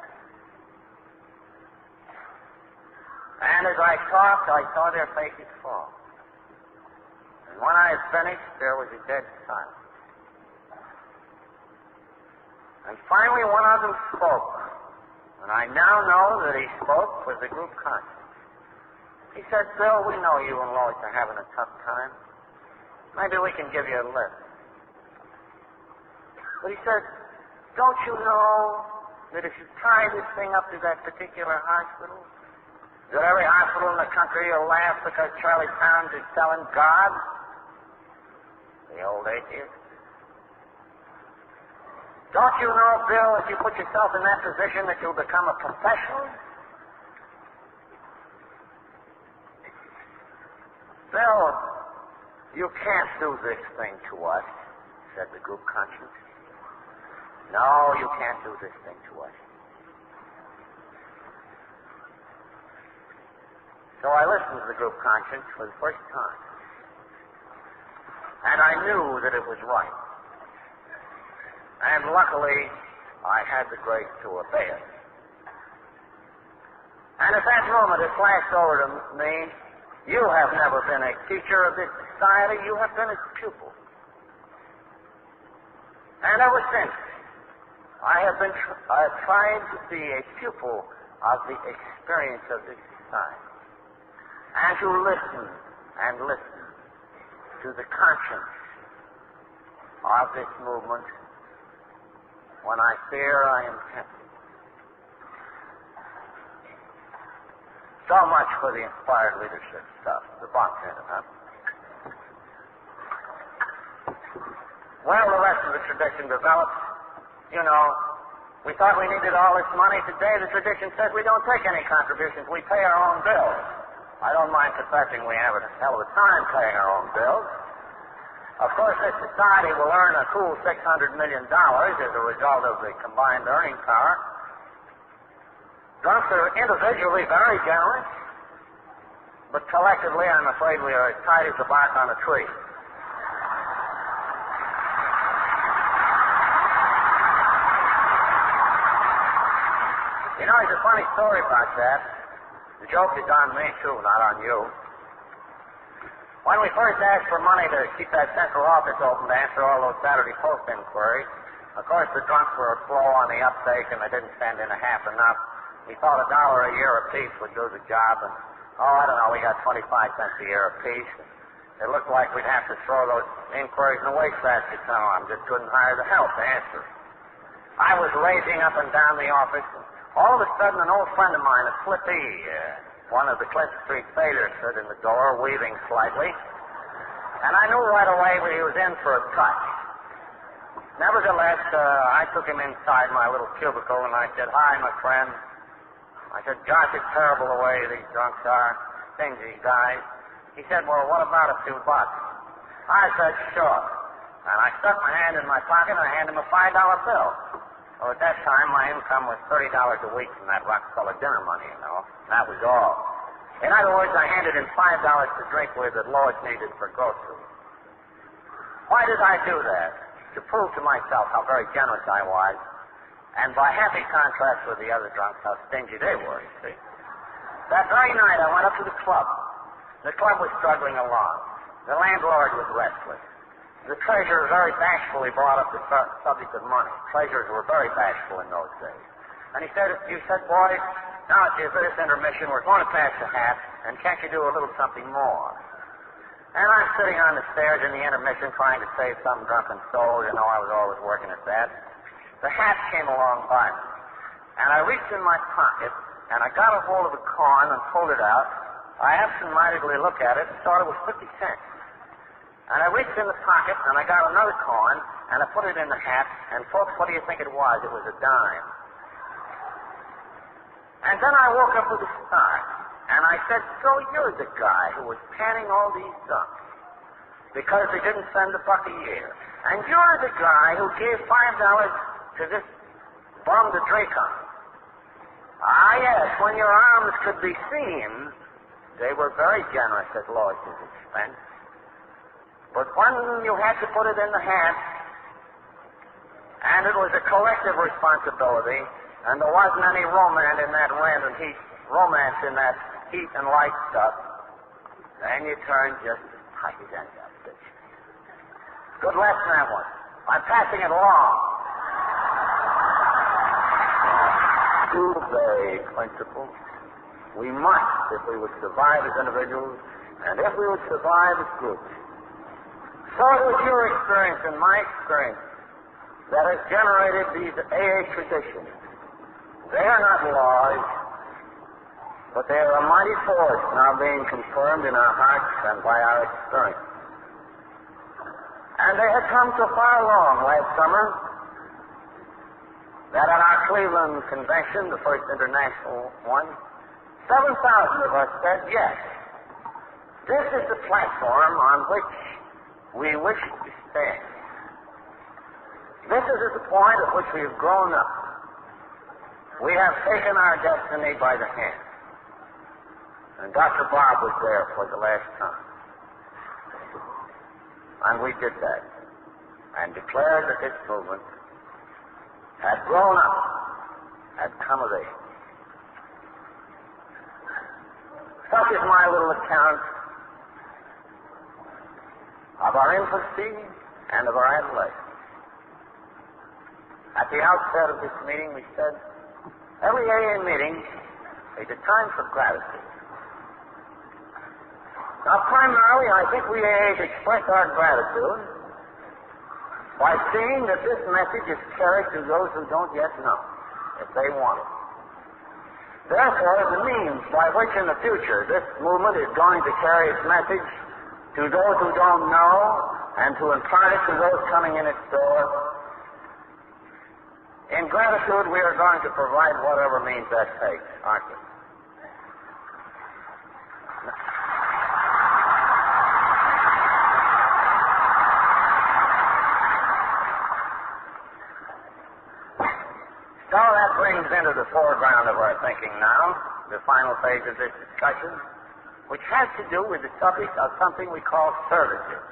And as I talked, I saw their faces fall. And when I had finished, there was a dead silence. And finally, one of them spoke. And I now know that he spoke for the group conscience. He said, Bill, we know you and Lois are having a tough time. Maybe we can give you a lift. But he said, don't you know that if you tie this thing up to that particular hospital, that every hospital in the country will laugh because Charlie Towns is selling God? The old atheist. Don't you know, Bill, if you put yourself in that position that you'll become a professional? Bill, you can't do this thing to us, said the group conscience. No, you can't do this thing to us. So I listened to the group conscience for the first time. And I knew that it was right. And luckily, I had the grace to obey it. And at that moment, it flashed over to me, you have never been a teacher of this society. You have been its pupil. And ever since, I have been tr- I have tried to be a pupil of the experience of this society. And to listen and listen to the conscience of this movement when I fear I am tempted. So much for the inspired leadership stuff, the box end, huh? Well, the rest of the tradition developed. You know, we thought we needed all this money. Today the tradition says we don't take any contributions. We pay our own bills. I don't mind confessing we have a hell of a time paying our own bills. Of course, this society will earn a cool six hundred million dollars as a result of the combined earning power. Drunks are individually very generous, but collectively, I'm afraid we are as tight as the bark on a tree. You know, there's a funny story about that. The joke is on me, too, not on you. When we first asked for money to keep that central office open to answer all those Saturday Post inquiries, of course, the drunks were slow on the uptake, and they didn't send in a half enough. We thought a dollar a year apiece would do the job, and, oh, I don't know, we got twenty-five cents a year apiece. It looked like we'd have to throw those inquiries in the wastebasket somehow. I just couldn't hire the help to answer. I was raging up and down the office, and all of a sudden an old friend of mine, a Slippy, uh, one of the Clint Street sailors, stood in the door, weaving slightly, and I knew right away that he was in for a touch. Nevertheless, uh, I took him inside my little cubicle, and I said, "Hi, my friend." I said, "Gosh, it's terrible the way these drunks are. Stingy guys." He said, "Well, what about a few bucks?" I said, "Sure." And I stuck my hand in my pocket, and I handed him a five dollar bill. Well, at that time, my income was thirty dollars a week from that Rockefeller dinner money, you know. That was all. In other words, I handed him five dollars to drink with that Lois needed for groceries. Why did I do that? To prove to myself how very generous I was, and by happy contrast with the other drunks, how stingy they were, you see. That very night, I went up to the club. The club was struggling along. The landlord was restless. The treasurer very bashfully brought up the su- subject of money. Treasurers were very bashful in those days. And he said, "You said, boys, now it's for this intermission, we're going to pass the hat, and can't you do a little something more?" And I'm sitting on the stairs in the intermission trying to save some drunken soul. You know, I was always working at that. The hat came along by me, and I reached in my pocket, and I got a hold of the coin and pulled it out. I absentmindedly looked at it and thought it was fifty cents. And I reached in the pocket, and I got another coin, and I put it in the hat, and folks, what do you think it was? It was a dime. And then I woke up with a start, and I said, "So you're the guy who was panning all these drunks because they didn't send a buck a year. And you're the guy who gave five dollars to this bum to drink on." Ah, yes, when your arms could be seen, they were very generous at Lois's expense. But when you had to put it in the hat, and it was a collective responsibility, and there wasn't any romance in that rent and heat, romance in that heat and light stuff, then you turned just as tight as any other. Good lesson, that one. I'm passing it along. Two vague principles. We must, if we would survive as individuals, and if we would survive as groups. So it was your experience and my experience that has generated these A A traditions. They are not laws, but they are a mighty force now being confirmed in our hearts and by our experience. And they had come so far along last summer that at our Cleveland convention, the first international one, seven thousand of us said yes. This is the platform on which we wish to stand. This is at the point at which we have grown up. We have taken our destiny by the hand. And Doctor Bob was there for the last time. And we did that and declared that this movement had grown up, had come of age. Such is my little account of our infancy and of our adolescence. At the outset of this meeting, we said, every A A meeting is a time for gratitude. Now, primarily, I think we A As express our gratitude by seeing that this message is carried to those who don't yet know, if they want it. Therefore, the means by which in the future this movement is going to carry its message to those who don't know and to impart it to those coming in its door. In gratitude, we are going to provide whatever means that takes, aren't we? So that brings into the foreground of our thinking now the final phase of this discussion, which has to do with the subject of something we call services.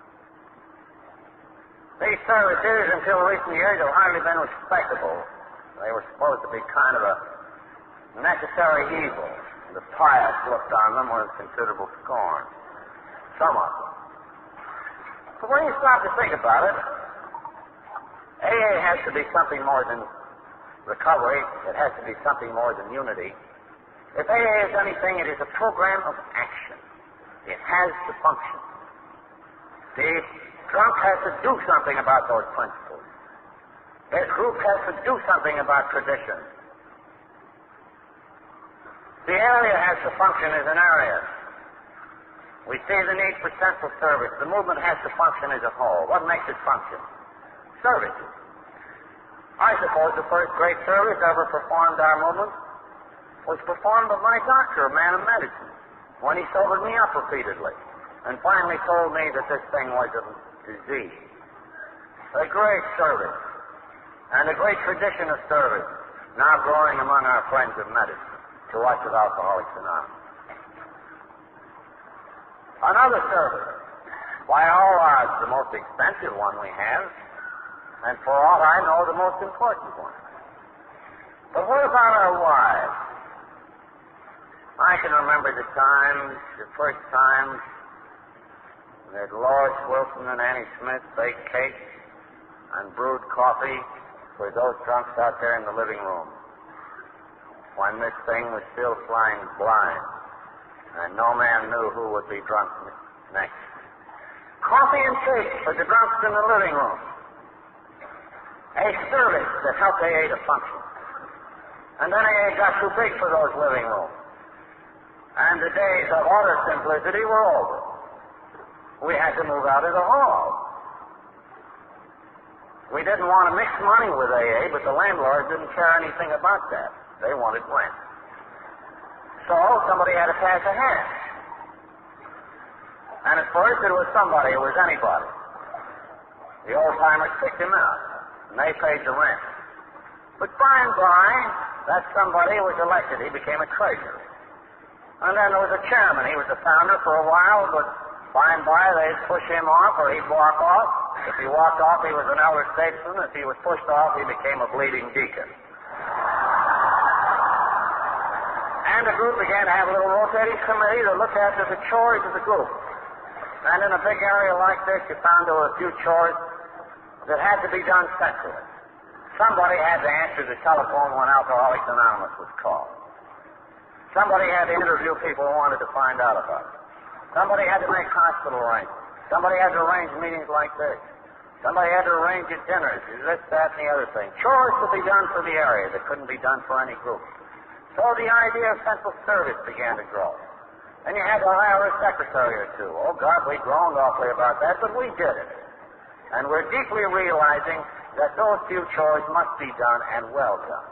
These services, until recent years, have hardly been respectable. They were supposed to be kind of a necessary evil. The pious looked on them with considerable scorn. Some of them. But when you stop to think about it, A A has to be something more than recovery. It has to be something more than unity. If A A is anything, it is a program of action. It has to function. The drunk has to do something about those principles. This group has to do something about tradition. The area has to function as an area. We see the need for central service. The movement has to function as a whole. What makes it function? Services. I suppose the first great service ever performed our movement was performed by my doctor, a man of medicine, when he sobered me up repeatedly and finally told me that this thing was a disease. A great service and a great tradition of service now growing among our friends of medicine to us at Alcoholics Anonymous. Another service, by all odds the most expensive one we have, and for all I know, the most important one. But what about our wives? I can remember the times, the first times, that Lois Wilson and Annie Smith baked cakes and brewed coffee for those drunks out there in the living room, when this thing was still flying blind, and no man knew who would be drunk next. Coffee and cakes for the drunks in the living room. A service that helped A A to function. And then A A got too big for those living rooms. And the days of utter simplicity were over. We had to move out of the hall. We didn't want to mix money with A A, but the landlord didn't care anything about that. They wanted rent. So somebody had to pass a hat. And at first it was somebody, it was anybody. The old-timers picked him out. And they paid the rent. But by and by, that somebody was elected. He became a treasurer. And then there was a chairman. He was the founder for a while, but by and by they'd push him off or he'd walk off. If he walked off, he was an elder statesman. If he was pushed off, he became a bleeding deacon. And the group began to have a little rotating committee to look after the chores of the group. And in a big area like this, you found there were a few chores that had to be done centrally. Somebody had to answer the telephone when Alcoholics Anonymous was called. Somebody had to interview people who wanted to find out about it. Somebody had to make hospital arrangements. Somebody had to arrange meetings like this. Somebody had to arrange your dinners, this, that, and the other thing. Chores to be done for the area that couldn't be done for any group. So the idea of central service began to grow. And you had to hire a secretary or two. Oh, God, we groaned awfully about that, but we did it. And we're deeply realizing that those few chores must be done and well done.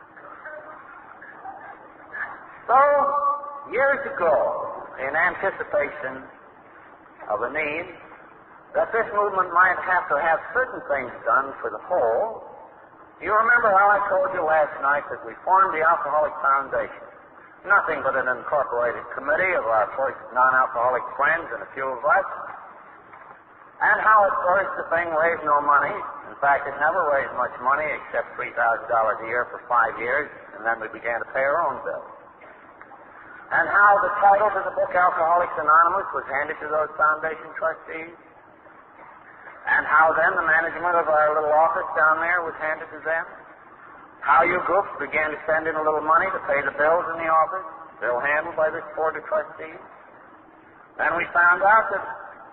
So, years ago, in anticipation of a need that this movement might have to have certain things done for the whole, you remember how I told you last night that we formed the Alcoholic Foundation. Nothing but an incorporated committee of our first non-alcoholic friends and a few of us. And how at first the thing raised no money. In fact, it never raised much money except three thousand dollars a year for five years, and then we began to pay our own bills. And how the title to the book Alcoholics Anonymous was handed to those foundation trustees. And how then the management of our little office down there was handed to them. How you groups began to send in a little money to pay the bills in the office, bill handled by this board of trustees. Then we found out that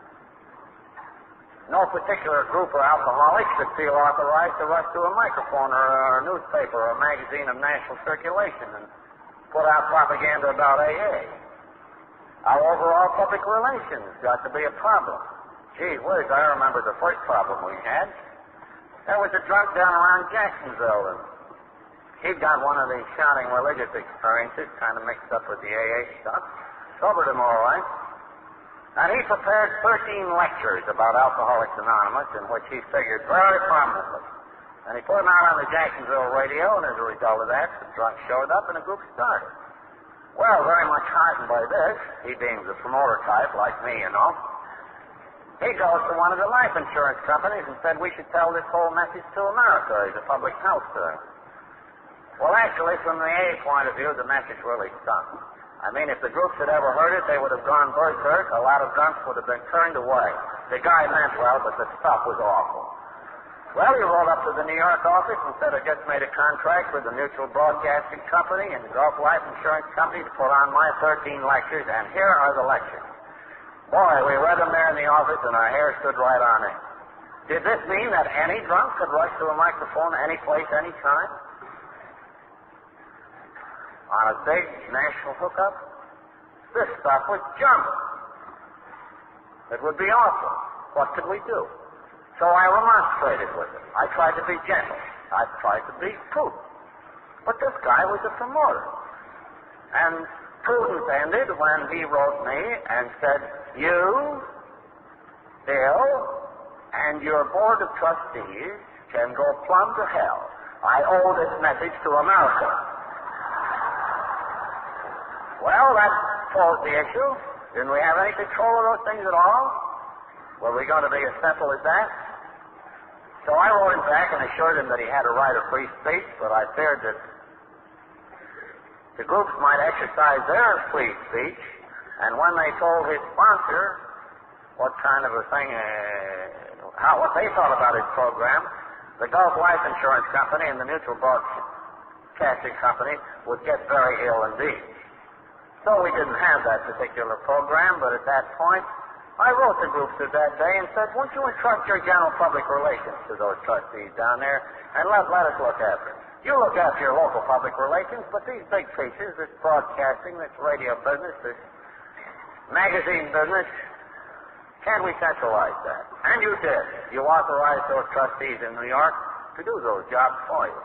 no particular group of alcoholics should feel authorized to rush to a microphone or a newspaper or a magazine of national circulation and put out propaganda about A A. Our overall public relations got to be a problem. Gee whiz, I remember the first problem we had. There was a drunk down around Jacksonville, and he'd got one of these shouting religious experiences, kind of mixed up with the A A stuff. Sobered him all right. And he prepared thirteen lectures about Alcoholics Anonymous, in which he figured very prominently. And he put them out on the Jacksonville radio, and as a result of that, the drunk showed up and a group started. Well, very much heartened by this, he being the promoter type, like me, you know, he goes to one of the life insurance companies and said we should tell this whole message to America as a public health service. Well, actually, from the A A point of view, the message really stunk. I mean, if the groups had ever heard it, they would have gone berserk. A lot of drunks would have been turned away. The guy meant well, but the stuff was awful. Well, he rolled up to the New York office and said, I just made a contract with the Mutual Broadcasting Company and Gulf Life Insurance Company to put on my thirteen lectures, and here are the lectures. Boy, we read them there in the office, and our hair stood right on end. Did this mean that any drunk could rush to a microphone any place, any time? On a big national hookup? This stuff was junk. It would be awful. What could we do? So I remonstrated with him. I tried to be gentle. I tried to be prudent. But this guy was a promoter. And prudence ended when he wrote me and said, you, Bill, and your board of trustees can go plumb to hell. I owe this message to America. Well, that solved the issue. Didn't we have any control of those things at all? Were we going to be as simple as that? So I wrote him back and assured him that he had a right of free speech, but I feared that the groups might exercise their free speech, and when they told his sponsor what kind of a thing, uh, how what they thought about his program, the Gulf Life Insurance Company and the Mutual Broadcasting Company would get very ill indeed. So we didn't have that particular program, but at that point, I wrote the groups of that day and said, won't you entrust your general public relations to those trustees down there, and let, let us look after it. You look after your local public relations, but these big pieces, this broadcasting, this radio business, this magazine business, can't we centralize that? And you did. You authorized those trustees in New York to do those jobs for you.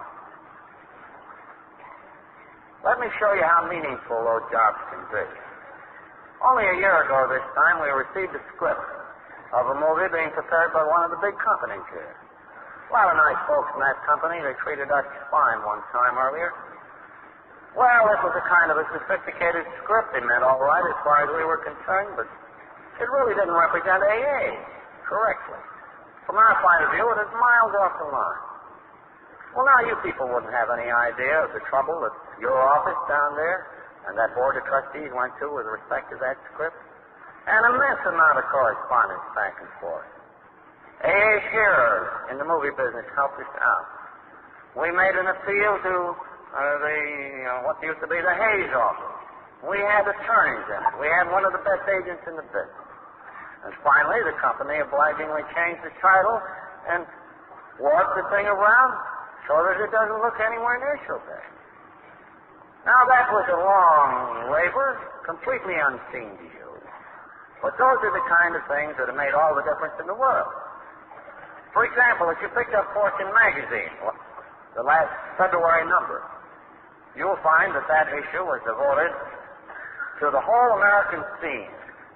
Let me show you how meaningful those jobs can be. Only a year ago this time, we received a script of a movie being prepared by one of the big companies here. A lot of nice folks in that company. They treated us fine one time earlier. Well, this was a kind of a sophisticated script. They meant all right as far as we were concerned, but it really didn't represent A A correctly. From our point of view, it is miles off the line. Well, now you people wouldn't have any idea of the trouble that your office down there and that board of trustees went to with respect to that script. An immense amount of correspondence back and forth. A A heroes in the movie business helped us out. We made an appeal to uh, the, you know, what used to be the Hayes office. We had attorneys in it. We had one of the best agents in the business. And finally, the company obligingly changed the title and warped the thing around so that it doesn't look anywhere near so bad. Now, that was a long labor, completely unseen to you. But those are the kind of things that have made all the difference in the world. For example, if you picked up Fortune magazine, the last February number, you'll find that that issue was devoted to the whole American scene.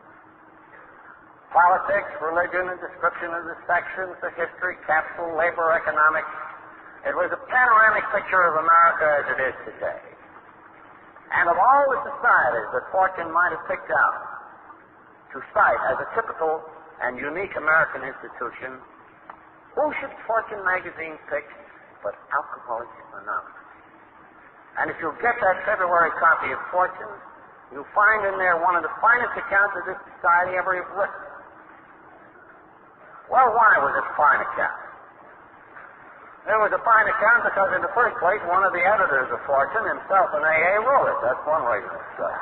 Politics, religion, a description of the sections, the history, capital, labor, economics. It was a panoramic picture of America as it is today. And of all the societies that Fortune might have picked out to cite as a typical and unique American institution, who should Fortune magazine pick but Alcoholics Anonymous? And if you get that February copy of Fortune, you'll find in there one of the finest accounts of this society ever written. Well, why was it a fine account? It was a fine account because, in the first place, one of the editors of Fortune, himself an A A, wrote it. That's one reason it's good.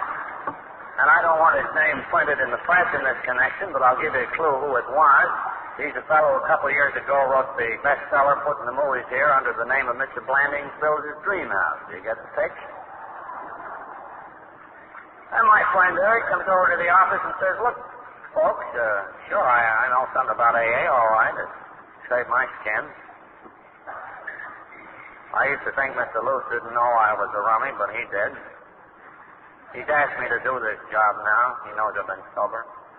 And I don't want his name printed in the press in this connection, but I'll give you a clue who it was. He's a fellow a couple of years ago wrote the bestseller put in the movies here under the name of Mister Blandings Builds His Dream House. Do you get the pitch? And my friend Eric comes over to the office and says, look, folks, uh, sure, I, I know something about A A, all right. It saved my skin. I used to think Mister Luce didn't know I was a rummy, but he did. He's asked me to do this job now. He knows I've been sober.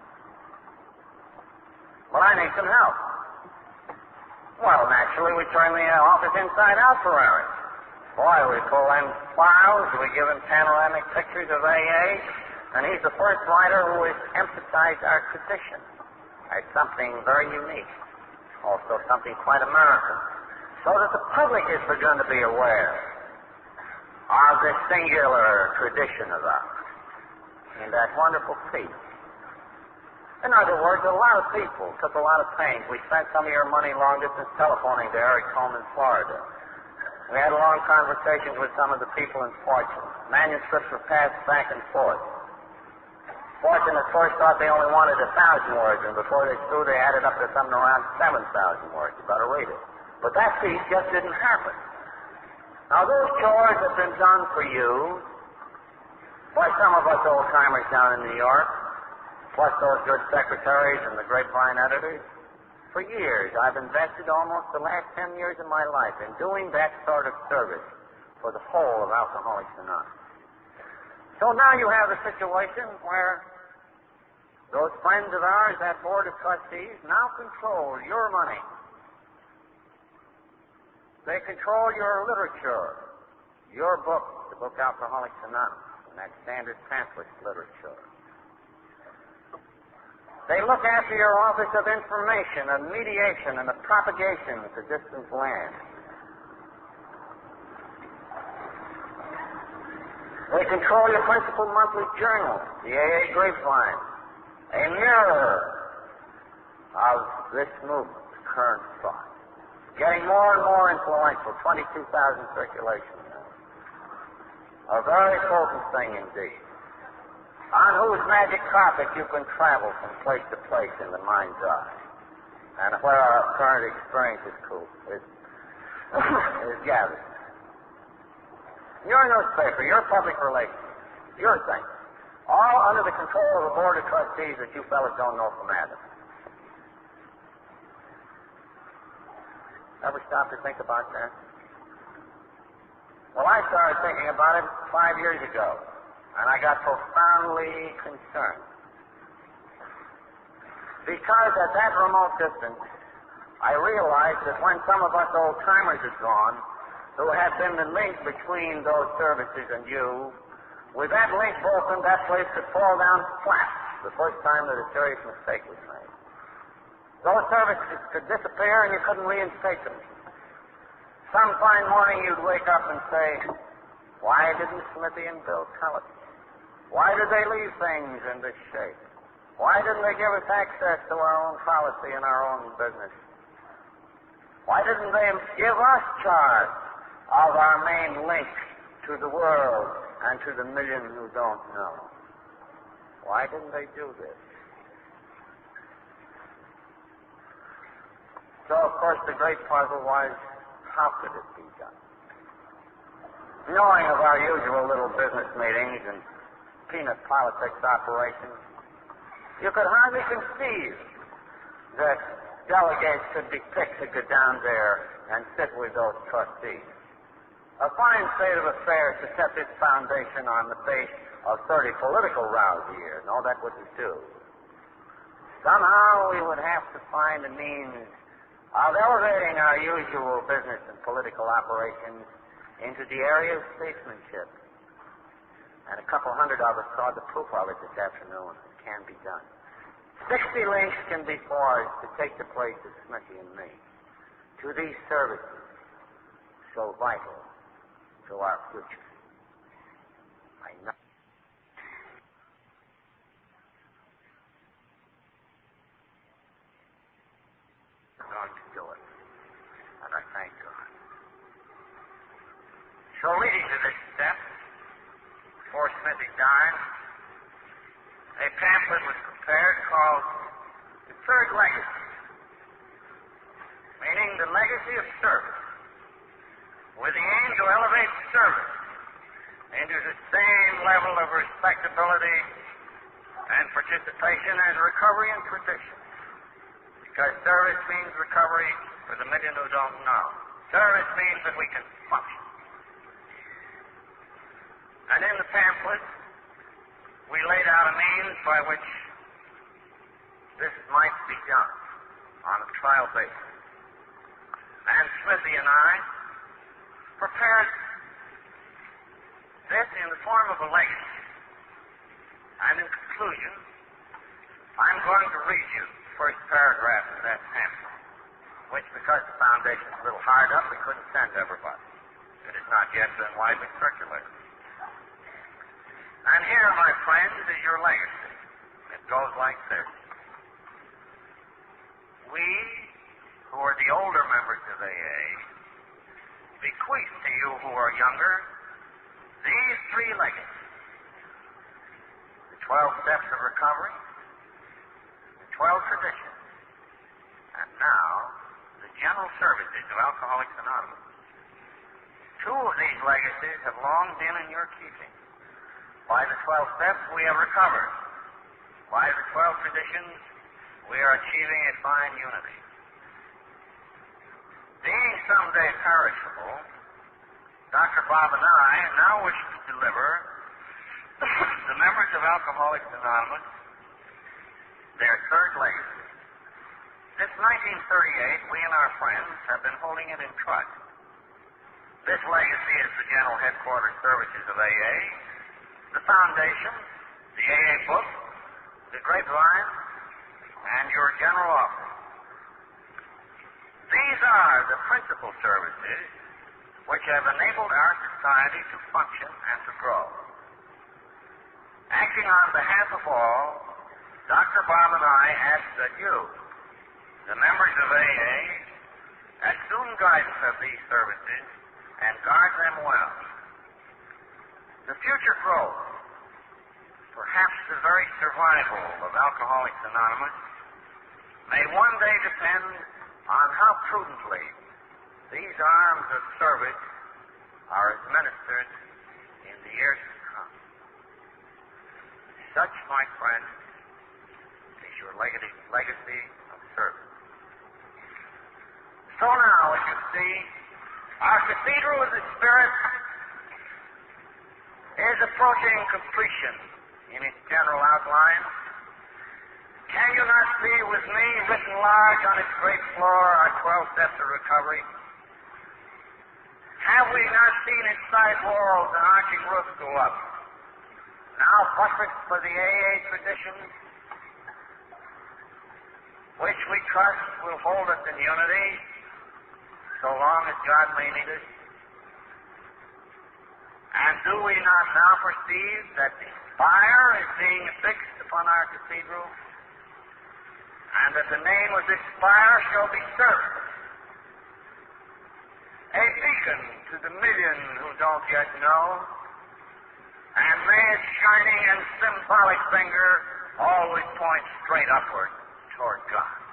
Well, I need some help. Well, naturally, we turn the uh, office inside out for Eric. Boy, we pull in files, we give him panoramic pictures of A A, and he's the first writer who has emphasized our tradition as something very unique, also something quite American, so that the public has begun to be aware of this singular tradition of ours in that wonderful piece. In other words, a lot of people took a lot of pains. We spent some of your money long distance telephoning to Eric's home in Florida. We had long conversations with some of the people in Fortune. Manuscripts were passed back and forth. Fortune at first thought they only wanted a thousand words, and before they threw, they added up to something around seven thousand words. You better read it. But that piece just didn't happen. Now, those chores have been done for you, by some of us old-timers down in New York, plus those good secretaries and the grapevine editors. For years, I've invested almost the last ten years of my life in doing that sort of service for the whole of Alcoholics Anonymous. So now you have a situation where those friends of ours, that board of trustees, now control your money. They control your literature, your book, the book Alcoholics Anonymous, and that standard pamphlet literature. They look after your office of information and mediation and the propagation to distant lands. They control your principal monthly journal, the A A Grapevine, a mirror of this movement, current thought. Getting more and more influential, twenty-two thousand circulations now. A very potent thing indeed. On whose magic carpet you can travel from place to place in the mind's eye, and where our current experience is, cool, is, is gathered. Your newspaper, your public relations, your thing, all under the control of a board of trustees that you fellas don't know from Adam. Ever stop to think about that? Well, I started thinking about it five years ago. And I got profoundly concerned. Because at that remote distance, I realized that when some of us old-timers had gone, who had been the link between those services and you, with that link broken, that place could fall down flat the first time that a serious mistake was made. Those services could disappear and you couldn't reinstate them. Some fine morning you'd wake up and say, why didn't Smithy and Bill tell us? Why did they leave things in this shape? Why didn't they give us access to our own policy and our own business? Why didn't they give us charge of our main link to the world and to the million who don't know? Why didn't they do this? So, of course, the great puzzle was, how could it be done? Knowing of our usual little business meetings and peanut politics operations, you could hardly conceive that delegates could be picked to go down there and sit with those trustees. A fine state of affairs to set this foundation on the base of thirty political rows a year. No, that wouldn't do. Somehow we would have to find a means of elevating our usual business and political operations into the area of statesmanship. And a couple hundred of us saw the proof of it this afternoon. It can be done. Sixty links can be forged to take the place of Smithy and me to these services so vital to our future. I know. God to do it. And I thank God. So leading to this step, before Smithy died, a pamphlet was prepared called The Third Legacy, legacy of service, with the aim to elevate service into the same level of respectability and participation as recovery and tradition. Because service means recovery for the million who don't know. Service means that we can function. And in the pamphlet, we laid out a means by which this might be done on a trial basis. And Smithy and I prepared this in the form of a legacy. And in conclusion, I'm going to read you the first paragraph of that pamphlet, which, because the foundation is a little hard up, we couldn't send to everybody. It has not yet been widely circulated. And here, my friends, is your legacy. It goes like this. We, who are the older members of A A, bequeath to you who are younger these three legacies: the twelve steps of recovery, the twelve traditions, and now the general services of Alcoholics Anonymous. Two of these legacies have long been in your keeping. By the twelve steps, we have recovered. By the twelve traditions, we are achieving a fine unity. Being someday perishable, Doctor Bob and I now wish to deliver the members of Alcoholics Anonymous their third legacy. Since nineteen thirty-eight, we and our friends have been holding it in trust. This legacy is the general headquarters services of A A, the foundation, the A A book, the grapevine, and your general office. These are the principal services which have enabled our society to function and to grow. Acting on behalf of all, Doctor Bob and I ask that you, the members of A A, assume guidance of these services and guard them well. The future growth, perhaps the very survival of Alcoholics Anonymous, may one day depend on how prudently these arms of service are administered in the years to come. Such, my friend, is your legacy, legacy of service. So now, as you see, our Cathedral of the Spirit is approaching completion in its general outline. Can you not see with me, written large on its great floor, our twelve steps of recovery? Have we not seen its side walls and arching roof go up? Now buttressed for the A A tradition, which we trust will hold us in unity so long as God may need us. And do we not now perceive that the spire is being affixed upon our cathedral, and that the name of this spire shall be service, a beacon to the million who don't yet know, and may its shining and symbolic finger always point straight upward toward God.